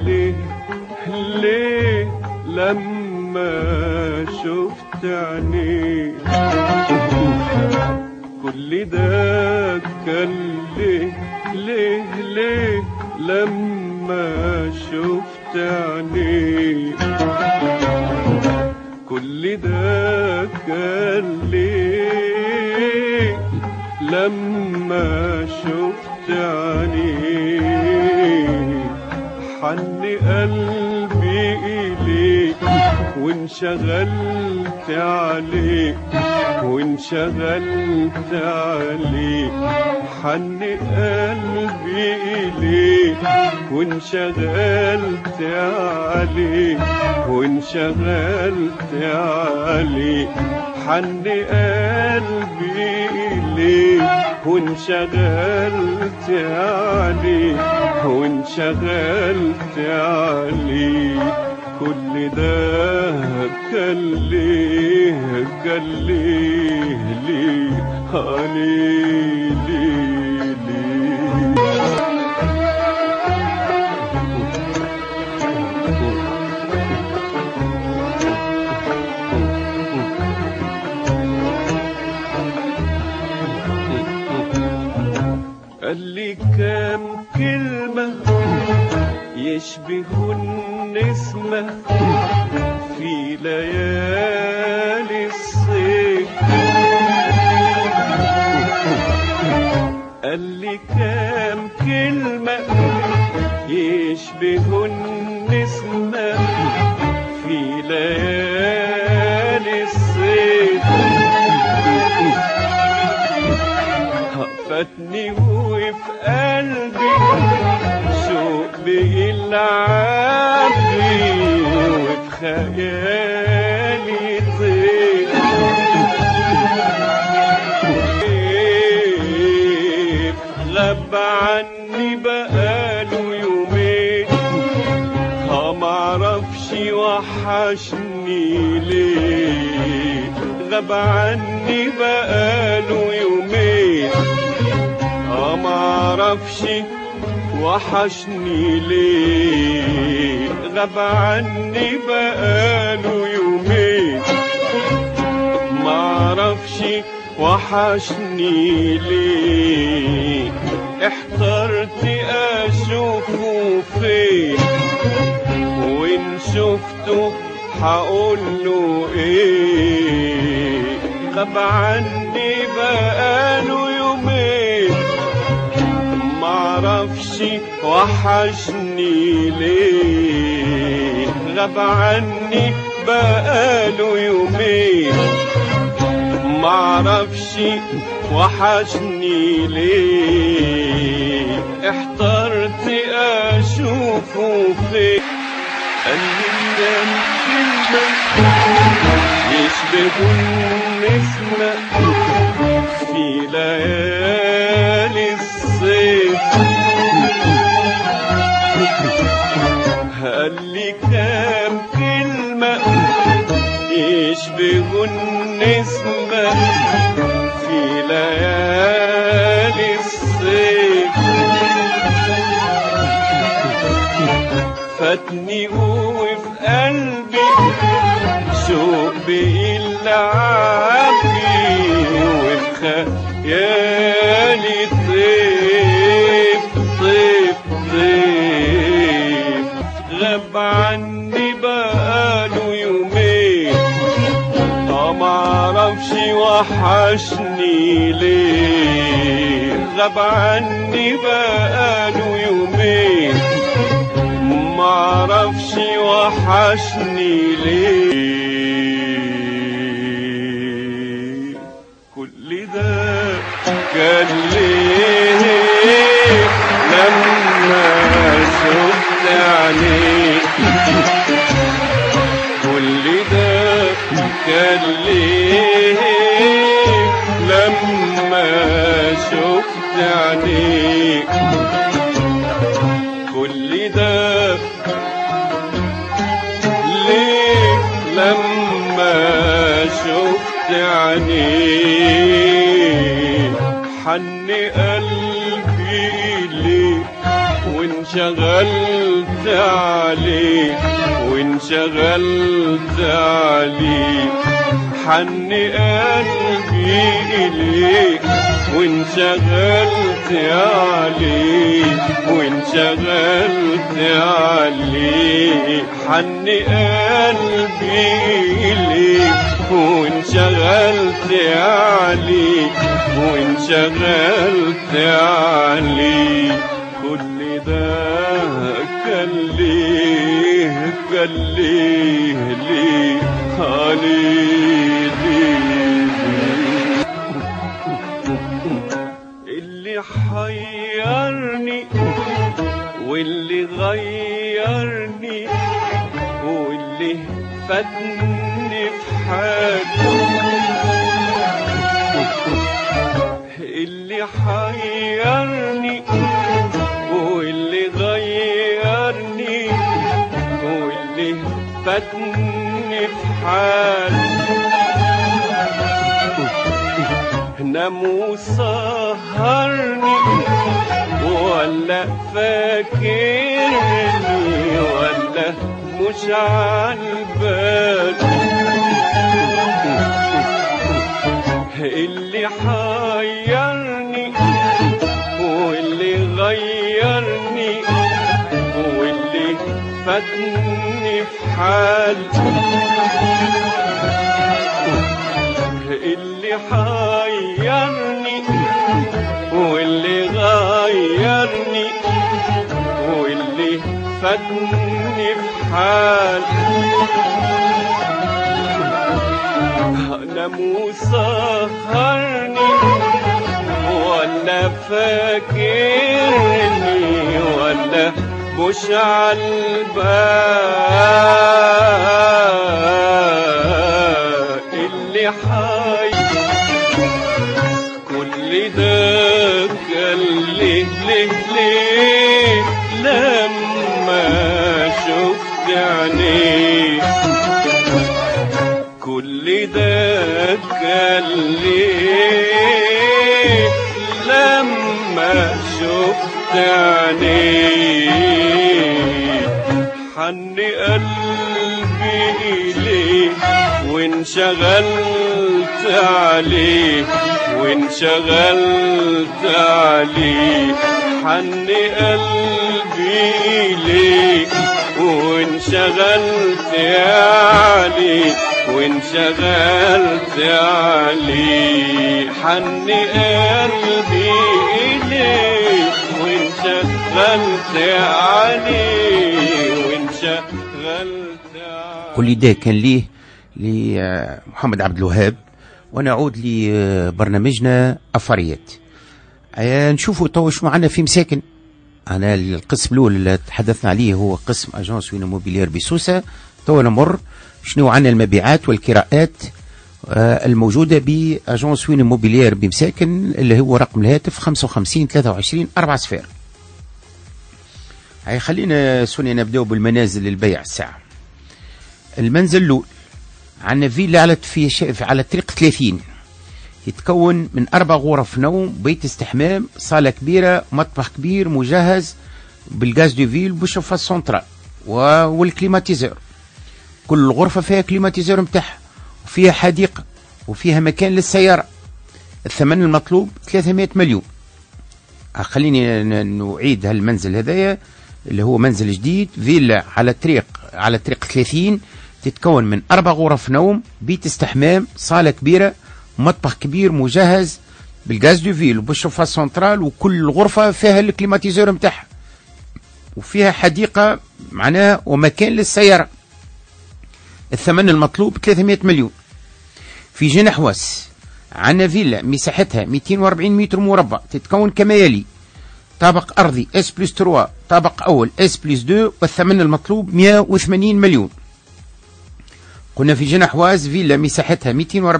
ليه لما شفت عينيك، كل ده كان ليه لما شفت عينيك، كل ده كان ليه لما شفت عينيك. حن قلبي إليك وانشغلت عليك، وانشغلت وانشغلت عليك، حن قلبي إليك وانشغلت عليك، وانشغلت عليك، حن قلبي إليك وانشغلت عليك، وانشغلت عليك. كل ده كان ليه كان ليه ليه ليه ليه قال لي كام كلمة يشبه النسمة في ليالي الصيف، قال لي كام كلمة يشبه النسمة في ليالي الصيف، فاتني وفي قلبي شوق بيلعب وفي خيالي طير، غاب عني بقاله يومين، معرفش وحشني ليه، غاب عني بقاله يومين، معرفش وحشني ليه، غاب عني بقاله يومين، معرفش وحشني ليه، احترت اشوفه فين، وان شفته هقوله ايه، غاب عني بقاله يومين، معرفش وحشني ليه، غاب عني بقاله يومين، معرفش وحشني ليه، احترت اشوفه فين، قال لي كام كلمة يشبه النسمة في ليالي الصيف، قال لي كام كلمة يشبه النسمة في ليالي الصيف، فاتني وفي قلبي شوق بيلعب وفي خيالي طيف طيف طيف، غاب عني بقاله يومين، معرفش وحشني ليه، غاب عني بقاله يومين، معرفش وحشني ليه، كل ده كان ليه لما شفت عينيك، كل ده كان ليه لما شفت عينيك، كل ده ليه لما شفت عينيك، حن قلبي ليك وانشغلت عليك، وانشغلت عليك، حن قلبي إليك وانشغلت عليك، وانشغلت عليك، حن قلبي إليك وانشغلت عليك، وانشغلت عليك، كل ده كان ليه كان ليه ليه ليه ليه واللي غيرني واللي فاتني في حاجة، اللي حيرني واللي غيرني واللي فاتني في حاجة، نام وسهرني ولا فاكرني ولا مش عالبال، اللي حيرني واللي غيرني واللي فاتني في حال، اللي حيرني واللي غيرني واللي فاتني في حال، نام وسهرني ولا فاكرني ولا مش عالبال، اللي حي كل ده كان ليه لما شفت عينيه، كل ده كان ليه لما شفت عينيه، حن قلبي إليه وانشغلت عليه وانشغلت عليه، حن قلبي إليه وانشغلت عليه وانشغلت عليه، حن قلبي إليه وانشغلت عليه وانشغلت عليه. كل ده كان ليه لمحمد عبد الوهاب. ونعود لبرنامجنا أفاريات. نشوفوا تو شو معنا في مساكن. أنا القسم الأول اللي تحدثنا عليه هو قسم أجانس وين موبيلير بسوسة. تو نمر شنو عنا المبيعات والكراءات الموجودة بأجانس وين موبيلير بمساكن اللي هو رقم الهاتف 55 23 4 صفر. خلينا سوني نبدأ بالمنازل للبيع الساعة. المنزل الأول عندنا فيلا على طريق 30 يتكون من 4 غرف نوم، بيت استحمام، صالة كبيرة، مطبخ كبير مجهز بالغاز دو فيل بالشفاط سنترال والكليماتيزور. كل غرفة فيها كليماتيزور متاعها وفيها حديقة وفيها مكان للسيارة. الثمن المطلوب 300 مليون. خليني نعيد هالمنزل هذايا اللي هو منزل جديد، فيلا على طريق 30 تتكون من 4 غرف نوم، بيت استحمام، صالة كبيرة، مطبخ كبير مجهز بالغاز دو فيل وبالشفاط سنترال، وكل غرفة فيها الكليماتيزور متاعها وفيها حديقة معناها ومكان للسيارة. الثمن المطلوب 300 مليون. في جنح واس عندنا فيلا مساحتها 240 متر مربع تتكون كما يلي: طابق أرضي S+3، طابق أول S+2، والثمن المطلوب 180 مليون. قلنا في جنح واس فيلا مساحتها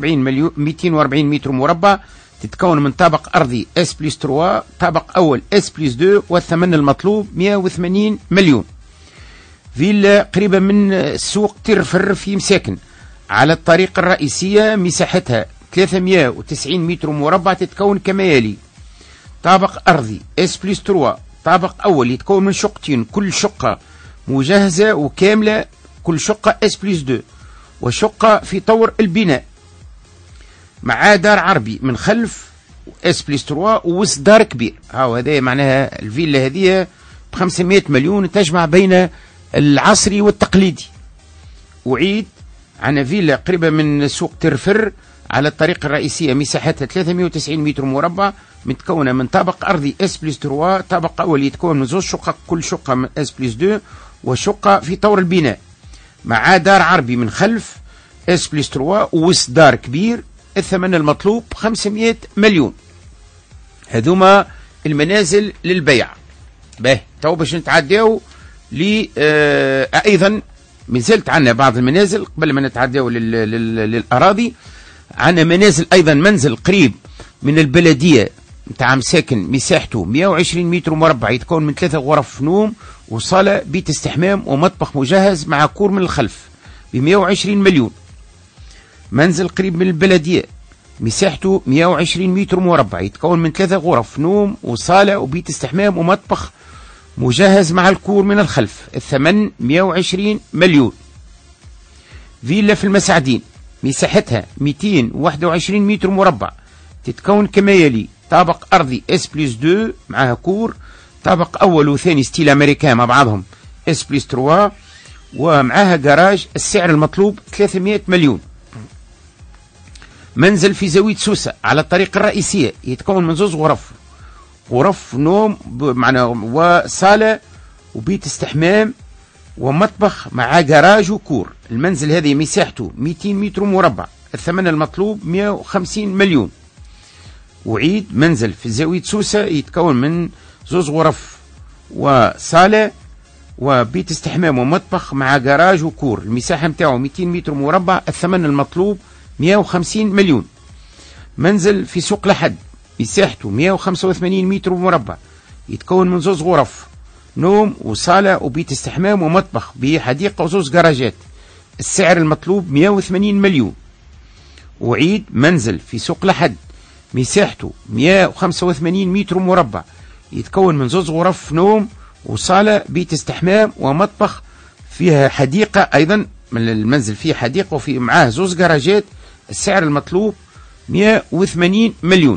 240 متر مربع تتكون من طابق أرضي S+3، طابق أول S+2، والثمن المطلوب 180 مليون. فيلا قريبة من سوق ترفر في مساكن على الطريق الرئيسية، مساحتها 390 متر مربع تتكون كما يلي: طابق أرضي S+3، طابق أول يتكون من شقتين، كل شقة مجهزة وكاملة، كل شقة S+2، وشقة في طور البناء مع دار عربي من خلف S+3 ووسط دار كبير. هذا معناها الفيلا هذه ب 500 مليون تجمع بين العصري والتقليدي. وعيد عنا فيلا قريبة من سوق ترفر على الطريق الرئيسية، مساحتها 390 متر مربع، متكونة من طابق أرضي S+3، طابق أول يتكون من 2 شقق، كل شقة من S+2، وشقة في طور البناء مع دار عربي من خلف S+3 ووسط دار كبير. الثمن المطلوب 500 مليون. هذوما المنازل للبيع. باهي تو باش نتعداو ل ايضا مازلت عندنا بعض المنازل قبل ما نتعداو للاراضي. عندنا منازل ايضا، منزل قريب من البلديه نتاع مساكن مساحته 120 متر مربع، يتكون من 3 غرف نوم وصاله بيت استحمام ومطبخ مجهز مع كور من الخلف ب 120 مليون. منزل قريب من البلديه مساحته 120 متر مربع، يتكون من 3 غرف نوم وصاله وبيت استحمام ومطبخ مجهز مع الكور من الخلف، الثمن 120 مليون. فيلا في المسعدين مساحتها 221 متر مربع، تتكون كما يلي: طابق أرضي S+2 معها كور، طابق أول وثاني ستيل أمريكان مع بعضهم S+3، ومعها جراج. السعر المطلوب 300 مليون. منزل في زاوية سوسة على الطريق الرئيسية، يتكون من 2 غرف نوم معنا وصالة وبيت استحمام ومطبخ مع جراج وكور. المنزل هذه مساحته 200 متر مربع، الثمن المطلوب 150 مليون. وعيد منزل في زاوية سوسة، يتكون من 2 غرف وصالة وبيت استحمام ومطبخ مع جراج وكور. المساحة متاعه 200 متر مربع، الثمن المطلوب 150 مليون. منزل في سوق لحد مساحته 185 متر مربع، يتكون من 2 غرف نوم وصالة وبيت استحمام ومطبخ بحديقة و2 جراجات. السعر المطلوب 180 مليون. وعيد منزل في سوق لحد مساحته 185 متر مربع، يتكون من 2 غرف نوم وصالة بيت استحمام ومطبخ، فيها حديقة أيضا، من المنزل فيه حديقة وفي معاه 2 جراجات. السعر المطلوب 180 مليون.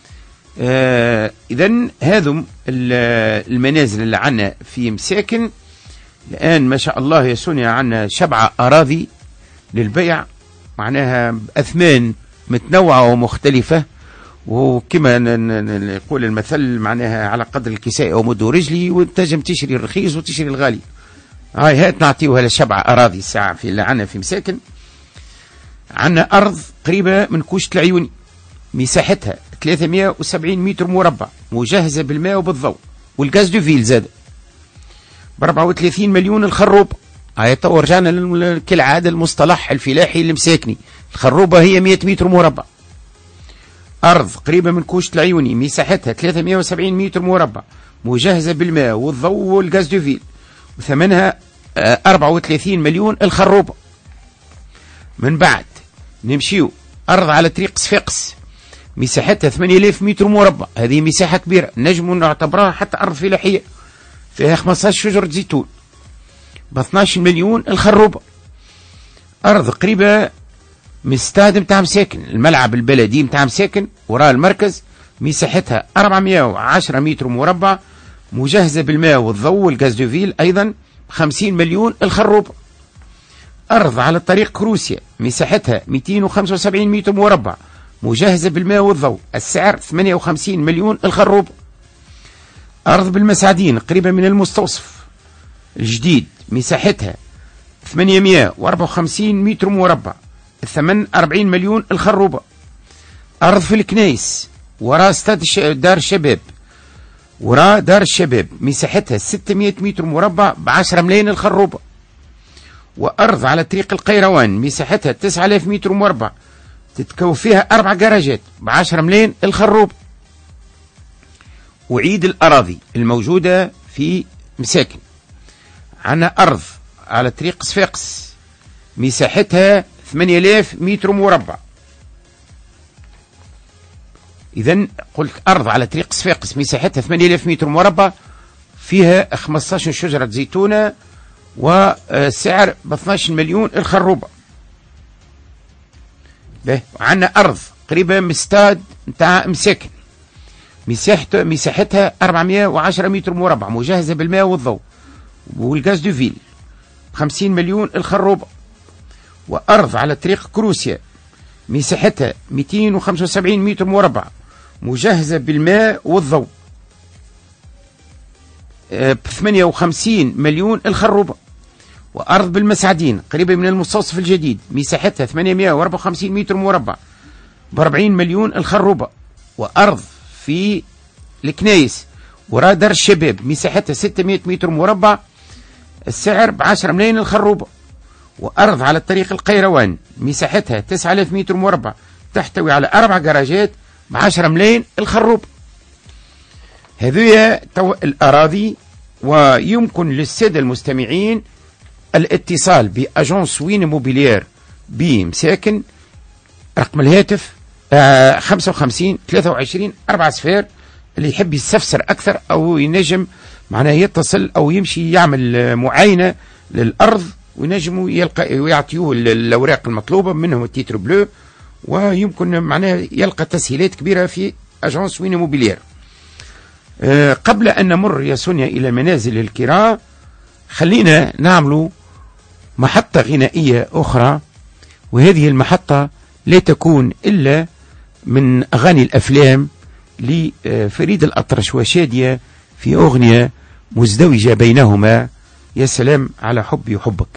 إذن هذم المنازل اللي عنا في مساكن. الآن ما شاء الله يا سونيا عنا 7 أراضي للبيع، معناها أثمان متنوعة ومختلفة، وكما يقول المثل معناها على قدر الكساء ومد رجلي، وتنجم تشري الرخيص وتشري الغالي. هات نعطيوها ل7 أراضي الساعة في اللي عنا في مساكن. عنا أرض قريبة من كوشة العيوني، مساحتها 370 متر مربع، مجهزة بالماء وبالضوء والغاز دو فيل زاد ب 34 مليون. الخروبة هاي تو رجعنا كالعادة المصطلح الفلاحي المساكني، الخروبة هي 100 متر مربع. أرض قريبة من كوشة العيوني، مساحتها 370 متر مربع، مجهزة بالماء والضوء والغاز دو فيل، وثمنها 34 مليون. الخروبة. من بعد نمشيو أرض على طريق صفاقس، مساحتها 8000 متر مربع، هذه مساحة كبيرة، نجم نعتبرها حتى أرض فلاحية، فيها 15 شجرة زيتون ب 12 مليون. الخروبة. أرض قريبة من استاد متاع مساكن، الملعب البلدي متاع مساكن وراء المركز، مساحتها 410 متر مربع، مجهزة بالماء والضوء والغاز دو فيل أيضا 50 مليون. الخروبة. أرض على طريق كروسيا، مساحتها 275 متر مربع، مجهزة بالماء والضوء، السعر 58 مليون. الخروبة. أرض بالمسعدين قريبة من المستوصف الجديد، مساحتها 854 متر مربع، الثمن 40 مليون. الخروبة. أرض في الكنيس وراء استاد دار الشباب، وراء دار الشباب، مساحتها 600 متر مربع ب10 ملايين. الخروبة. وأرض على طريق القيروان، مساحتها 9000 متر مربع، تتكون فيها 4 جراجات ب10 ملايين. الخروبة. وعيد الأراضي الموجودة في مساكن. عنا أرض على طريق صفاقس، مساحتها 8000 متر مربع. إذن قلت أرض على طريق صفاقس مساحتها 8000 متر مربع، فيها 15 شجرة زيتونة، والسعر ب 12 مليون. الخروبة. عندنا أرض قريبة من استاد نتاع مساكن، مساحتها 410 متر مربع، مجهزة بالماء والضوء والغاز دو فيل 50 مليون. الخروبة. وأرض على طريق كروسيا، مساحتها 275 متر مربع، مجهزة بالماء والضوء ب 58 مليون. الخروبة. وأرض بالمسعدين قريبة من المستوصف الجديد، مساحتها 854 متر مربع ب 40 مليون. الخروبة. وأرض في الكنايس ورادر الشباب مساحتها 600 متر مربع، السعر ب10 ملايين الخروبة. وأرض على الطريق القيروان مساحتها 9000 متر مربع، تحتوي على 4 جراجات ب10 ملايين الخروبة. هذه الأراضي. ويمكن للسادة المستمعين الاتصال بأجنس وين موبيليير بمساكن، رقم الهاتف 55 23 40. اللي يحب يستفسر أكثر أو ينجم معناه يتصل أو يمشي يعمل معاينة للأرض، وينجموا يلقى ويعطيوه الأوراق المطلوبة منهم التيتر بلو، ويمكن معناه يلقى تسهيلات كبيرة في أجنس وين موبيليير. قبل أن نمر يا سونيا إلى المنازل الكراء، خلينا نعملوا محطة غنائية أخرى، وهذه المحطة لا تكون إلا من أغاني الأفلام لفريد الأطرش وشادية في أغنية مزدوجة بينهما، يا سلام على حبي وحبك.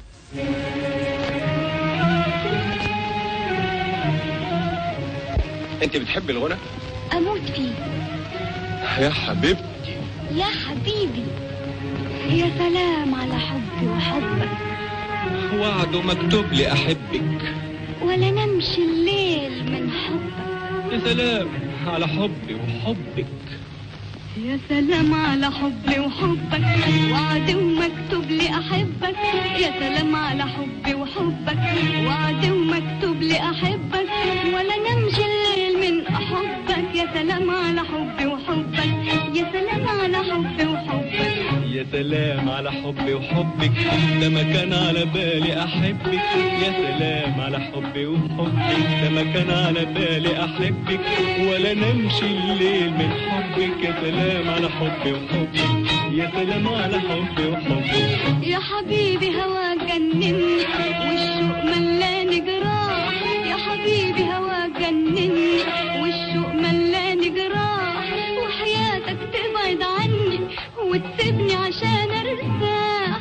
أنت بتحب الغنى؟ أموت فيه يا حبيبتي. يا حبيبي، يا سلام على حبي وحبك. وعد مكتوب لي أحبك، ولا نمشي الليل من حبك. يا سلام على حبي وحبك. يا سلام على حبي وحبك، وعد ومكتوب لي أحبك. يا سلام على حبي وحبك، وعد ومكتوب لي أحبك. ولا نمشي الليل من أحبك. يا سلام على حبي وحبك. يا سلام على حبي وحبك. يا سلام على حبي وحبك، ده ما كان على بالي أحبك. يا سلام على حبي وحبك، ده ما كان على بالي أحبك. ولا نمشي الليل من حبك. يا سلام على حبي وحبك. يا سلام على حبي وحبك. يا حبيبي هواك جنني والشوق ملاني جراح. يا حبيبي هواك جنني والشوق ملاني جراح. وحياتك تبعد عني وتسيبني عشان ارتاح.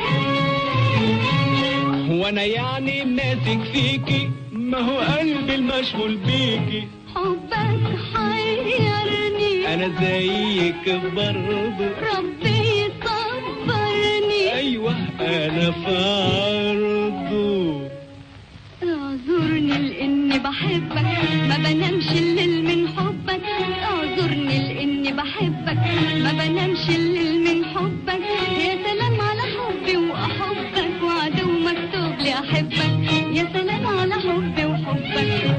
وانا يعني ماسك فيكي، ما هو قلبي المشغول بيكي. حبك حيرني، انا زيك برضه، ربي يصبرني. ايوه انا في عرضه. اعذرني لاني بحبك، ما بنامش الليل من حبك. اعذرني لاني بحبك، ما بنامش الليل من حبك. يا سلام على حبي واحبك، وعد ومكتوب لي احبك. يا سلام على حبي وحبك.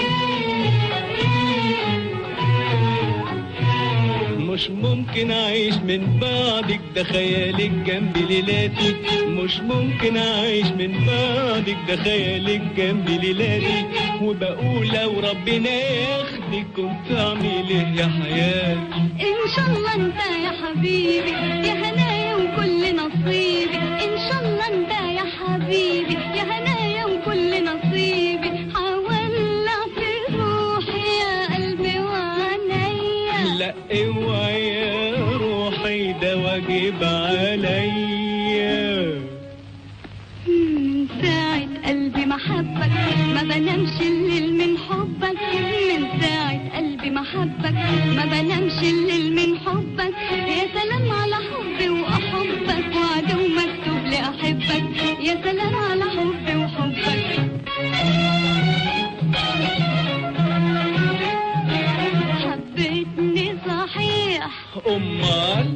مش ممكن أعيش من بعدك، ده خيالك جنبي ليلاتي. مش ممكن أعيش من بعدك، ده خيالك جنبي ليلاتي. وبقول لو ربنا ياخدك كنت أعمل إيه يا حياتي. إن شاء الله أنت يا حبيبي، يا هنايا وكل نصيبي. إن شاء الله أنت يا حبيبي، يا هنايا وكل نصيبي. حولع في روحي يا قلبي وعينيا. لا اوعي يا روحي، ده واجب عليا. من ساعة قلبي ما حبك، ما بنامش الليل من حبك. من ساعة قلبي ما حبك، ما بنامش الليل من حبك. يا سلام على حبي وأحبك، وعد ومكتوب لي أحبك. يا سلام على حبي وحبك. حبيتني صحيح، أمال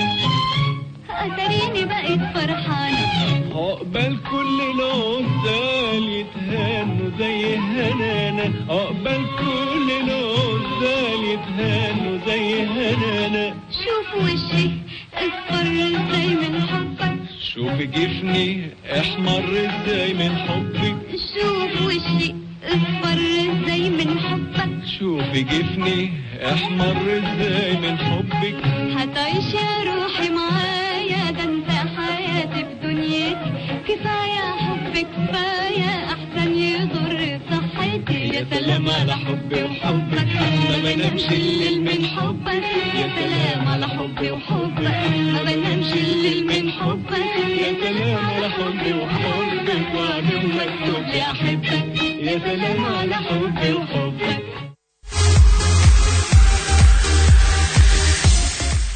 أتريني بقيت فرحانة. عقبال كل العزال يتهانوا زي هنانا. عقبال كل العزال يتهانوا زي هنانا. شوف وشي اصفر ازاي من حبك. شوف جفني احمر ازاي من حبك. شوف وشي اصفر ازاي من حبك. شوف جفني احمر ازاي من حبك. هتعيش يا روحي معايا، ده انت حياتي في دنيتي. كفاية حب كفاية، احسن يضر صحتي. يا سلام على حبي وحبك، ما بنامش الليل من حبك. يا سلام على حبي وحبك، ما بنامش الليل من حبك. يا سلام على حبي وحبك، وعد ومكتوب لي احبك. يا سلام على حبي وحبك.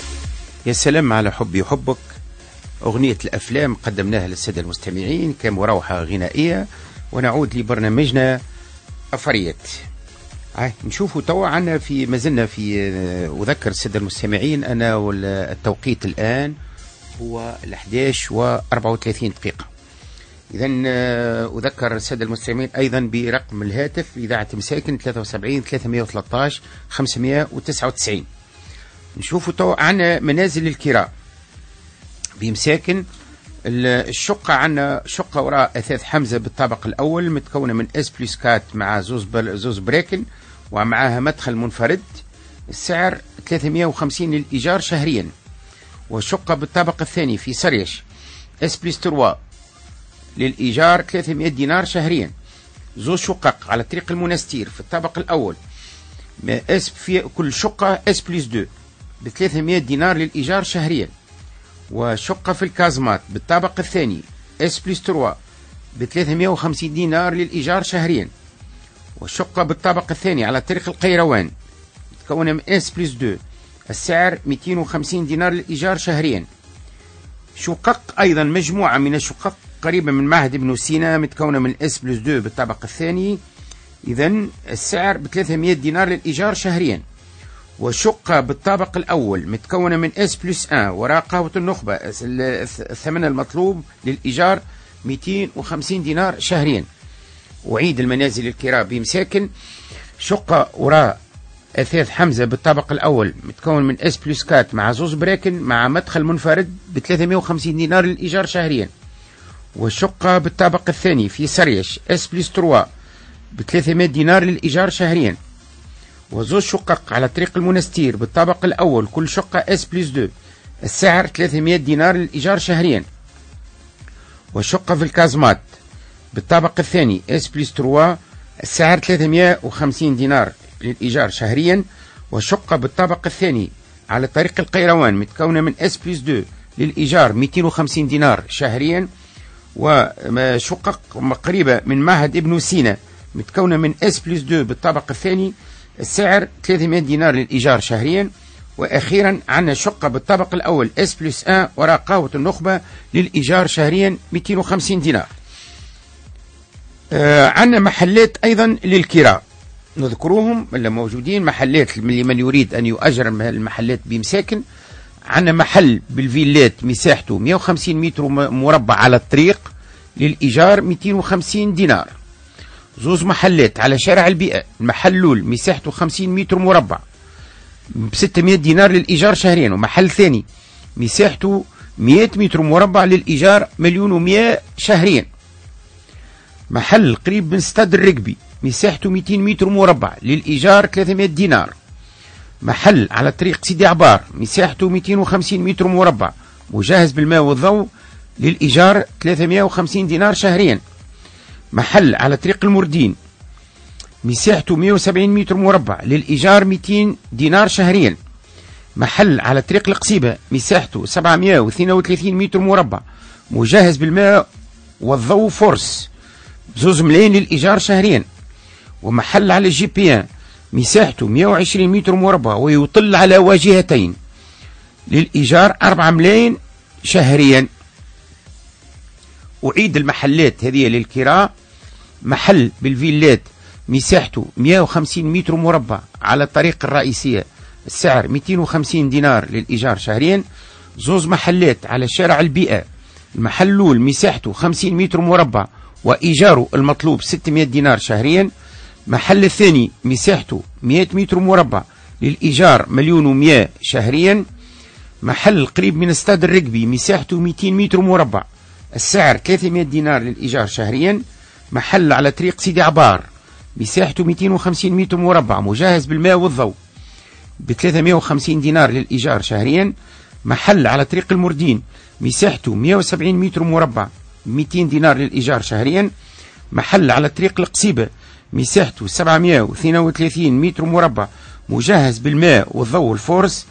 يا سلام على حبي وحبك، أغنية الأفلام قدمناها للسادة المستمعين كمروحة غنائية. ونعود لبرنامجنا أفريات. نشوفوا توا عنا في مازلنا في أذكر السادة المستمعين أنا التوقيت الآن هو 11:34. إذن أذكر السادة المستمعين أيضا برقم الهاتف إذاعة مساكن 73 313 599. نشوفوا توا عنا منازل الكراء بمساكن. الشقة عنا شقة وراء أثاث حمزة بالطابق الأول متكونة من اس بلس كات مع زوز براكن ومعها مدخل منفرد. السعر 350 للإيجار شهريا. والشقة بالطابق الثاني في سريش اس بلس 3 للإيجار 300 دينار شهريا. زوج شقق على طريق المنستير في الطابق الأول في كل شقة اس بلس 2 ب 300 دينار للإيجار شهريا. وشقة في الكازمات بالطابق الثاني اس بلس 3 ب 350 دينار للإيجار شهريا. والشقة بالطابق الثاني على طريق القيروان متكونة من اس بلس 2 السعر 250 دينار للإيجار شهريا. شقق أيضا مجموعة من الشقق قريبة من معهد ابن سينا متكونة من اس بلس 2 بالطابق الثاني، إذن السعر ب 300 دينار للإيجار شهريا. وشقة بالطابق الأول متكونة من اس بلس 1 وراء قهوة النخبة الثمن المطلوب للإيجار 250 دينار شهريا. وعيد المنازل الكراء بمساكن. شقة وراء أثاث حمزة بالطابق الأول متكون من اس بلس كات مع زوز براكن مع مدخل منفرد ب 350 دينار للإيجار شهريا. والشقة بالطابق الثاني في سريش اس بلس 3 ب 300 دينار للإيجار شهريا. وزوج شقق على طريق المنستير بالطابق الأول كل شقة اس بلس 2 السعر 300 دينار للإيجار شهريا. والشقة في الكازمات بالطابق الثاني اس بلس 3 السعر 350 دينار للإيجار شهريا. والشقة بالطابق الثاني على طريق القيروان متكونة من اس بلس 2 للإيجار 250 دينار شهريا. وشقق قريبة من معهد ابن سينا متكونة من اس بلس 2 بالطابق الثاني السعر 300 دينار للإيجار شهريا. وأخيرا عندنا شقة بالطابق الأول اس بلس 1 وراء قهوة النخبة للإيجار شهريا 250 دينار. عندنا محلات أيضا للكراء نذكروهم اللي موجودين محلات لمن يريد أن يؤجر المحلات بمساكن. عندنا محل بالفيلات مساحته 150 متر مربع على الطريق للإيجار 250 دينار. زوز محلات على شارع البيئة. المحل الأول مساحته 50 متر مربع ب 600 دينار للإيجار شهريا. ومحل ثاني مساحته 100 متر مربع للإيجار 1,100,000 شهريا. محل قريب من استاد الركبي مساحته 200 متر مربع للإيجار 300 دينار. محل على طريق سيدي عبار مساحته 250 متر مربع مجهز بالماء والضوء للإيجار 350 دينار شهريا. محل على طريق المردين مساحته 170 متر مربع للإيجار 200 دينار شهريا. محل على طريق القصيبة مساحته 732 متر مربع مجهز بالماء والضوء فورس ب2 ملايين للإيجار شهريا. ومحل على الجي بي ان مساحته 120 متر مربع ويطل على واجهتين للإيجار 4 ملايين شهريا. أعيد المحلات هذه للكراء. محل بالفيلات مساحته 150 متر مربع على الطريق الرئيسية السعر 250 دينار للإيجار شهريا. زوز محلات على شارع البيئة. المحل الأول مساحته 50 متر مربع وإيجاره المطلوب 600 دينار شهريا. محل الثاني مساحته 100 متر مربع للإيجار 1,100,000 شهريا. محل قريب من استاد الركبي مساحته 200 متر مربع السعر 300 دينار للإيجار شهريا. محل على طريق سيدي عبار مساحته 250 متر مربع مجهز بالماء والضوء ب 350 دينار للإيجار شهريا. محل على طريق المردين مساحته 170 متر مربع 200 دينار للإيجار شهريا. محل على طريق القصيبة مساحته 732 متر مربع مجهز بالماء والضوء والفورس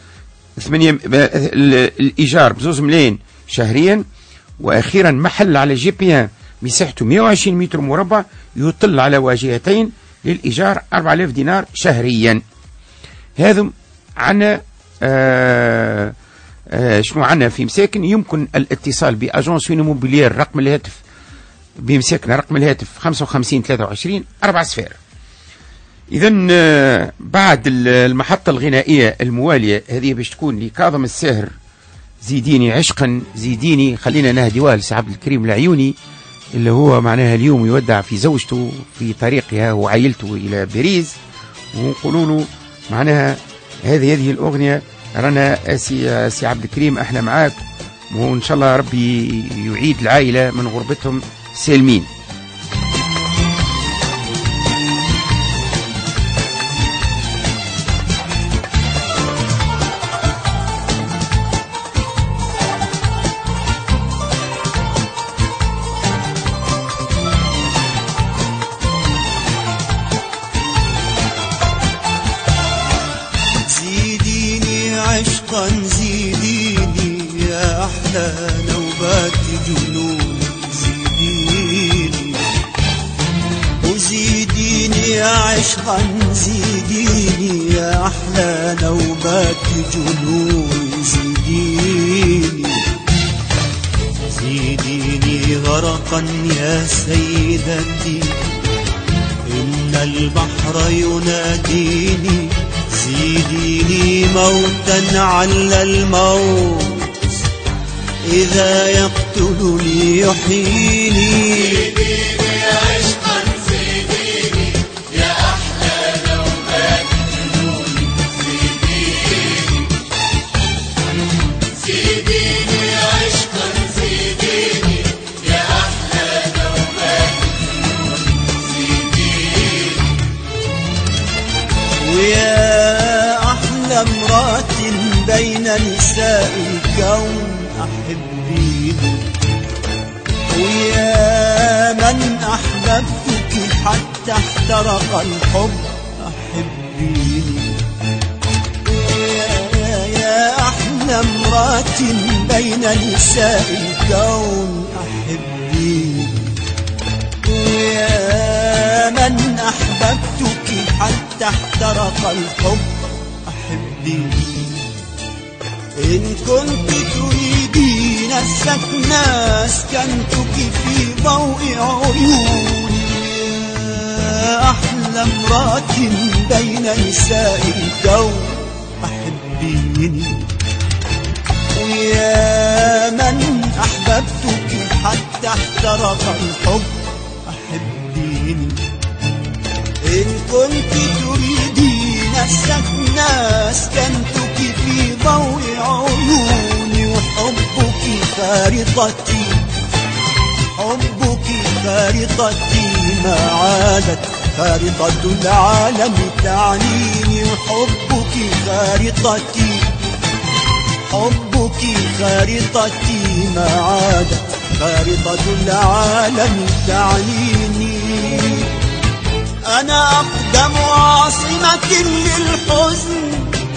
الإيجار ب2 ملايين شهريا. وأخيرا محل على جي بي ان مساحته 120 متر مربع يطل على واجهتين للإيجار 4000 دينار شهريا. هذا عنا شنو عندنا في مساكن؟ يمكن الاتصال بأجونس إيموبيليير، رقم الهاتف بمساكن رقم الهاتف 55 23 4 صفار. إذا بعد المحطة الغنائية الموالية هذه باش تكون لكاظم الساهر زيديني عشقا زيديني، خلينا نهديوها لسي عبد الكريم العيوني اللي هو معناها اليوم يودع في زوجته في طريقها وعائلته إلى باريس، ونقولوا له معناها هذه الأغنية رانا سي عبد الكريم احنا معاك، وإن شاء الله ربي يعيد العائلة من غربتهم سالمين. زيديني يا أحلى نوبات جنون، زيديني وزيديني يا عشقا، زيديني يا أحلى نوبات جنون، زيديني زيديني غرقا يا سيدتي، إن البحر يناديني، زيديني موتا على الموت إذا يقتلني يحييني، زيديني يا عشقا زيديني يا أحلى نوبات جنوني، زيديني زيديني يا عشقا زيديني يا أحلى نوبات جنوني، زيديني ويا امرأة بين نساء الكون أحبيني، ويا من أحببتك حتى احترق الحب أحبيني، يا أحلى امرأة بين نساء الكون أحبيني، ويا من أحببتك حتى احترق الحب أحبيني، إن كنت تريدين السكن أسكنتك في ضوء عيوني، يا أحلى امرأة بين نساء الكون أحبيني، ويا من أحببتك حتى احترق الحب أحبيني، إن كنت تريدين السكن أسكنتك في ضوء عيوني، وحبك خارطتي، حبك خارطتي ما عادت خارطة العالم تعنيني، وحبك خارطتي، حبك خارطتي ما عادت خارطة العالم تعنيني، أنا أقدم عاصمة للحزن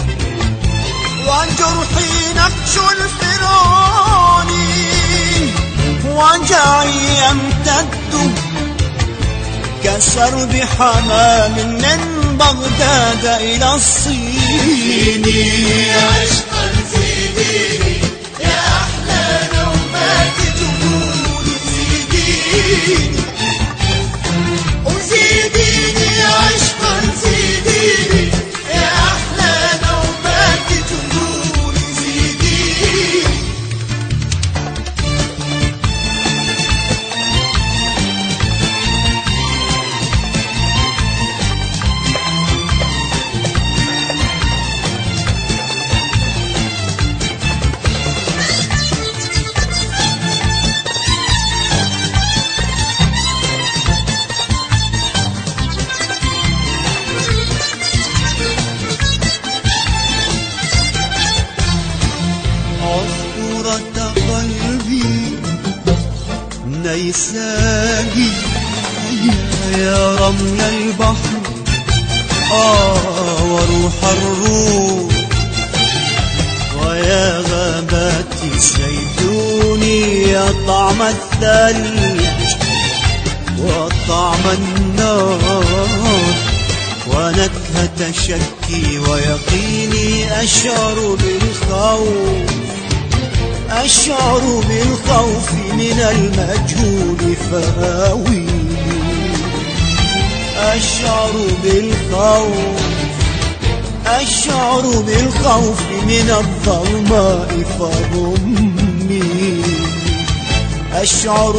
وجرحي نقش الفرعون، وجعي يمتد كسرب حمام من بغداد إلى الصين، يا عشقا زيديني يا أحلى نوبات جنوني، زيديني وزيديني يا عشقا زيديني يا أحلى نوبات جنوني، زيديني نيساجي يا رمل البحر وروح الروح، ويا غابات الزيتون يا طعم الثلج وطعم النار، ونكهة شكي ويقيني أشعر بالخوف، أشعر بالخوف من المجهول فآويني، أشعر بالخوف من الظلماء فضمني، أشعر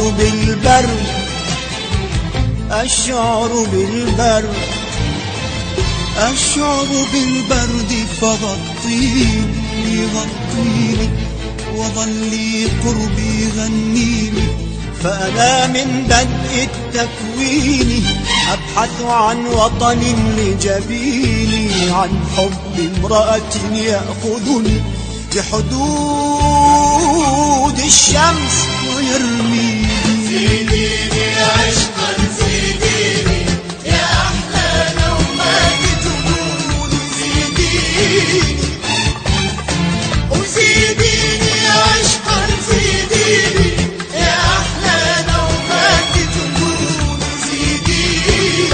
بالبرد فغطيني غطيني، وظلي قربي غنيني، فأنا من بدء التكوين أبحث عن وطن لجبيني، عن حب امرأة يأخذني بحدود الشمس ويرميني. زيديني عشقا زيديني يا أحلى نومات تقولي، زيديني وزيديني عشقا زيديني يا أحلى نومات تقولي، زيديني.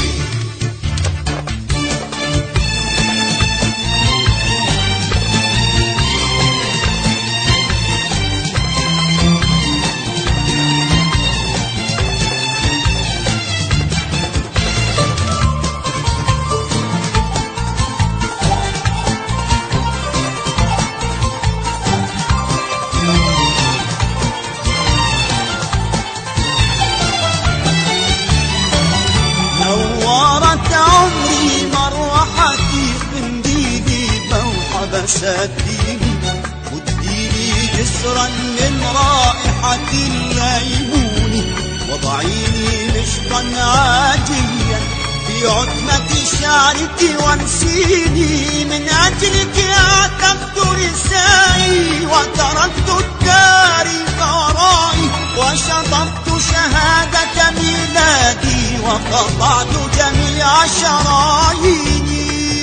سديني وديني جسرا من رائحة الليمون، وضعيني مشطا عاجيا في عتمة شعرك وانسيني، من أجلك عتقت رسائي وتركت التاريخ ورائي، وشطبت شهادة ميلادي وقطعت جميع شراييني.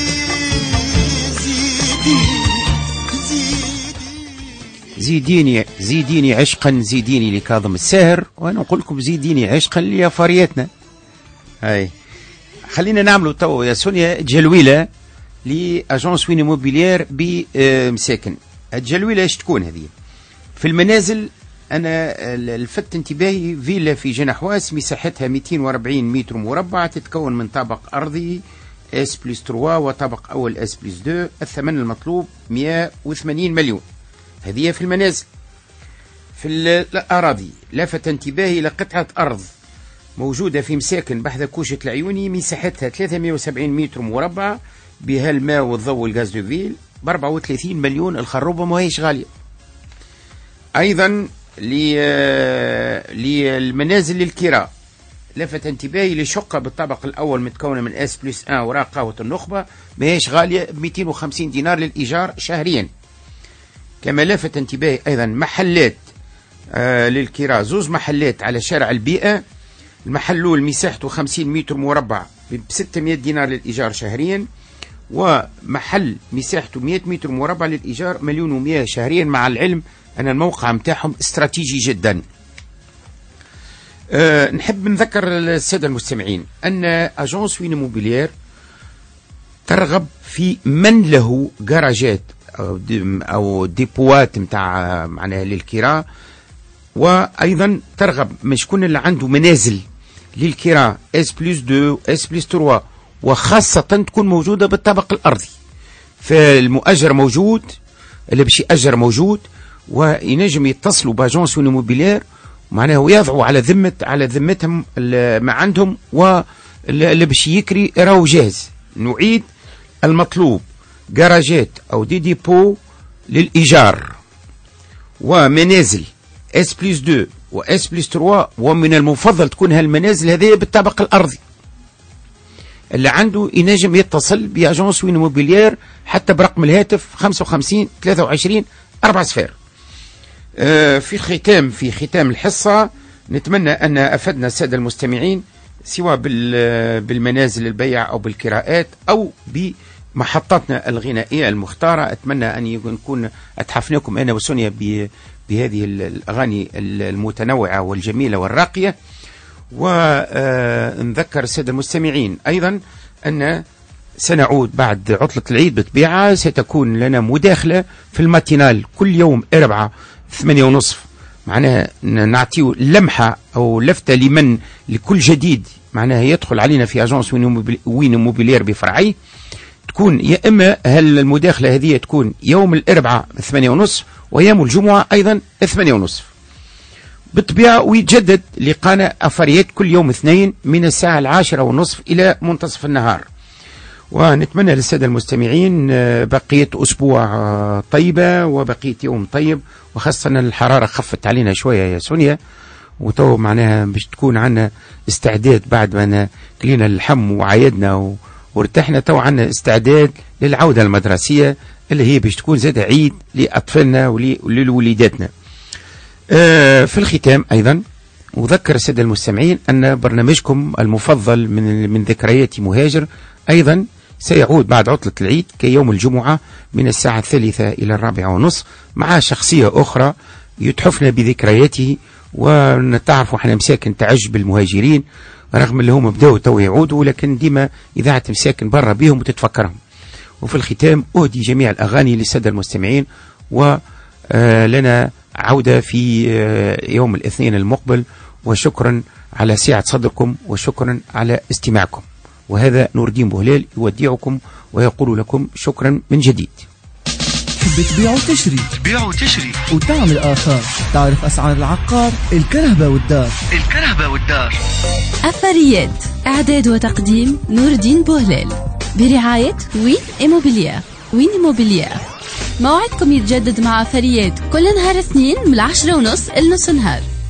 زيديني عشقا زيديني لكاظم الساهر، وانا نقول لكم زيديني عشقا لفارياتنا. هاي خلينا نعملوا تو يا سونيا جلويله لاجونس وين موبيلير بمساكن. الجلويله ايش تكون هذه؟ في المنازل انا لفت انتباهي فيلا في جنحواس مساحتها 240 متر مربع، تتكون من طابق ارضي S+3 وطابق أول S+2، الثمن المطلوب 180 مليون. هذه في المنازل. في الأراضي لفت انتباهي لقطعة أرض موجودة في مساكن بحذا كوشة العيوني، مساحتها 370 متر مربع، بها الماء والضوء والغاز دو فيل، ب 34 مليون. الخروبة ما هيش غالية. أيضا للمنازل للكراء لفت انتباهي لشقة بالطابق الأول متكونة من S+1 وراء قهوة النخبة، ماهيش غالية، ب 250 دينار للإيجار شهريا. كما لفت انتباهي أيضا محلات للكراء، زوز محلات على شارع البيئة، المحل الأول مساحته 50 متر مربع ب 600 دينار للإيجار شهريا، ومحل مساحته 100 متر مربع للإيجار 1,100,000 شهريا، مع العلم أن الموقع متاعهم استراتيجي جدا. نحب نذكر السادة المستمعين أن أجونس وين موبيلير ترغب في من له جراجات أو ديبوات متاع معناها للكراء، وأيضا ترغب من شكون اللي عنده منازل للكراء S+2 S+3، وخاصة تكون موجودة بالطابق الأرضي، فالمؤجر موجود، اللي باش يأجر موجود، وينجم يتصلوا بأجونس وين موبيلير معناها ويضعوا على ذمتهم ما عندهم، واللي باش يكري راهو جاهز. نعيد المطلوب جراجات أو ديبو للإيجار، ومنازل S+2 و S+3، ومن المفضل تكون هالمنازل هذه بالطابق الأرضي. اللي عنده ينجم يتصل بأجونس وين موبيلير حتى برقم الهاتف 55 23 4 صفار. في ختام الحصة نتمنى أن أفدنا السادة المستمعين سواء بالمنازل البيع أو بالكراءات أو بمحطاتنا الغنائية المختارة. أتمنى أن نكون أتحفناكم أنا وسونيا بهذه الأغاني المتنوعة والجميلة والراقية. ونذكر السادة المستمعين أيضا أن سنعود بعد عطلة العيد بطبيعة، ستكون لنا مداخلة في الماتينال كل يوم أربعة 8:30. معناها نعطيو لمحة أو لفتة لكل جديد معناها يدخل علينا في أجانس وين موبيلير بفرعي، تكون يا إما هل المداخلة هذه تكون يوم الأربعاء 8:30 ويوم الجمعة أيضا 8:30 بالطبيعة، ويتجدد لقانا أفريات كل يوم اثنين من الساعة 10:30 إلى منتصف النهار. ونتمنى للسادة المستمعين بقية أسبوع طيبة وبقية يوم طيب، وخاصة الحرارة خفت علينا شوية يا سونيا، وتو معناها باش تكون عنا استعداد بعد ما كلينا اللحم وعايدنا وارتحنا، تو عنا استعداد للعودة المدرسية اللي هي باش تكون زاد عيد لأطفالنا ولوليداتنا. في الختام أيضا أذكر السادة المستمعين أن برنامجكم المفضل من ذكريات مهاجر أيضا سيعود بعد عطلة العيد كيوم الجمعة من الساعة 3 إلى 4:30 مع شخصية أخرى يتحفنا بذكرياته، ونتعرفوا احنا مساكن تعج بالمهاجرين رغم اللي هم بدأوا تو يعودوا، لكن ديما إذاعة مساكن برا بيهم وتتفكرهم. وفي الختام أهدي جميع الأغاني للسادة المستمعين، ولنا عودة في يوم الاثنين المقبل، وشكرا على سعة صدركم وشكرا على استماعكم. وهذا نور الدين بوهلال يودعكم ويقول لكم شكرا من جديد. تحب تبيع وتشري وتعمل آثار، تعرف أسعار العقار، الكرهبة والدار. أثريات إعداد وتقديم نور الدين بوهلال برعاية وين إيموبيليير. موعدكم يتجدد مع أثريات كل نهار اثنين من 10:30 لنص نهار.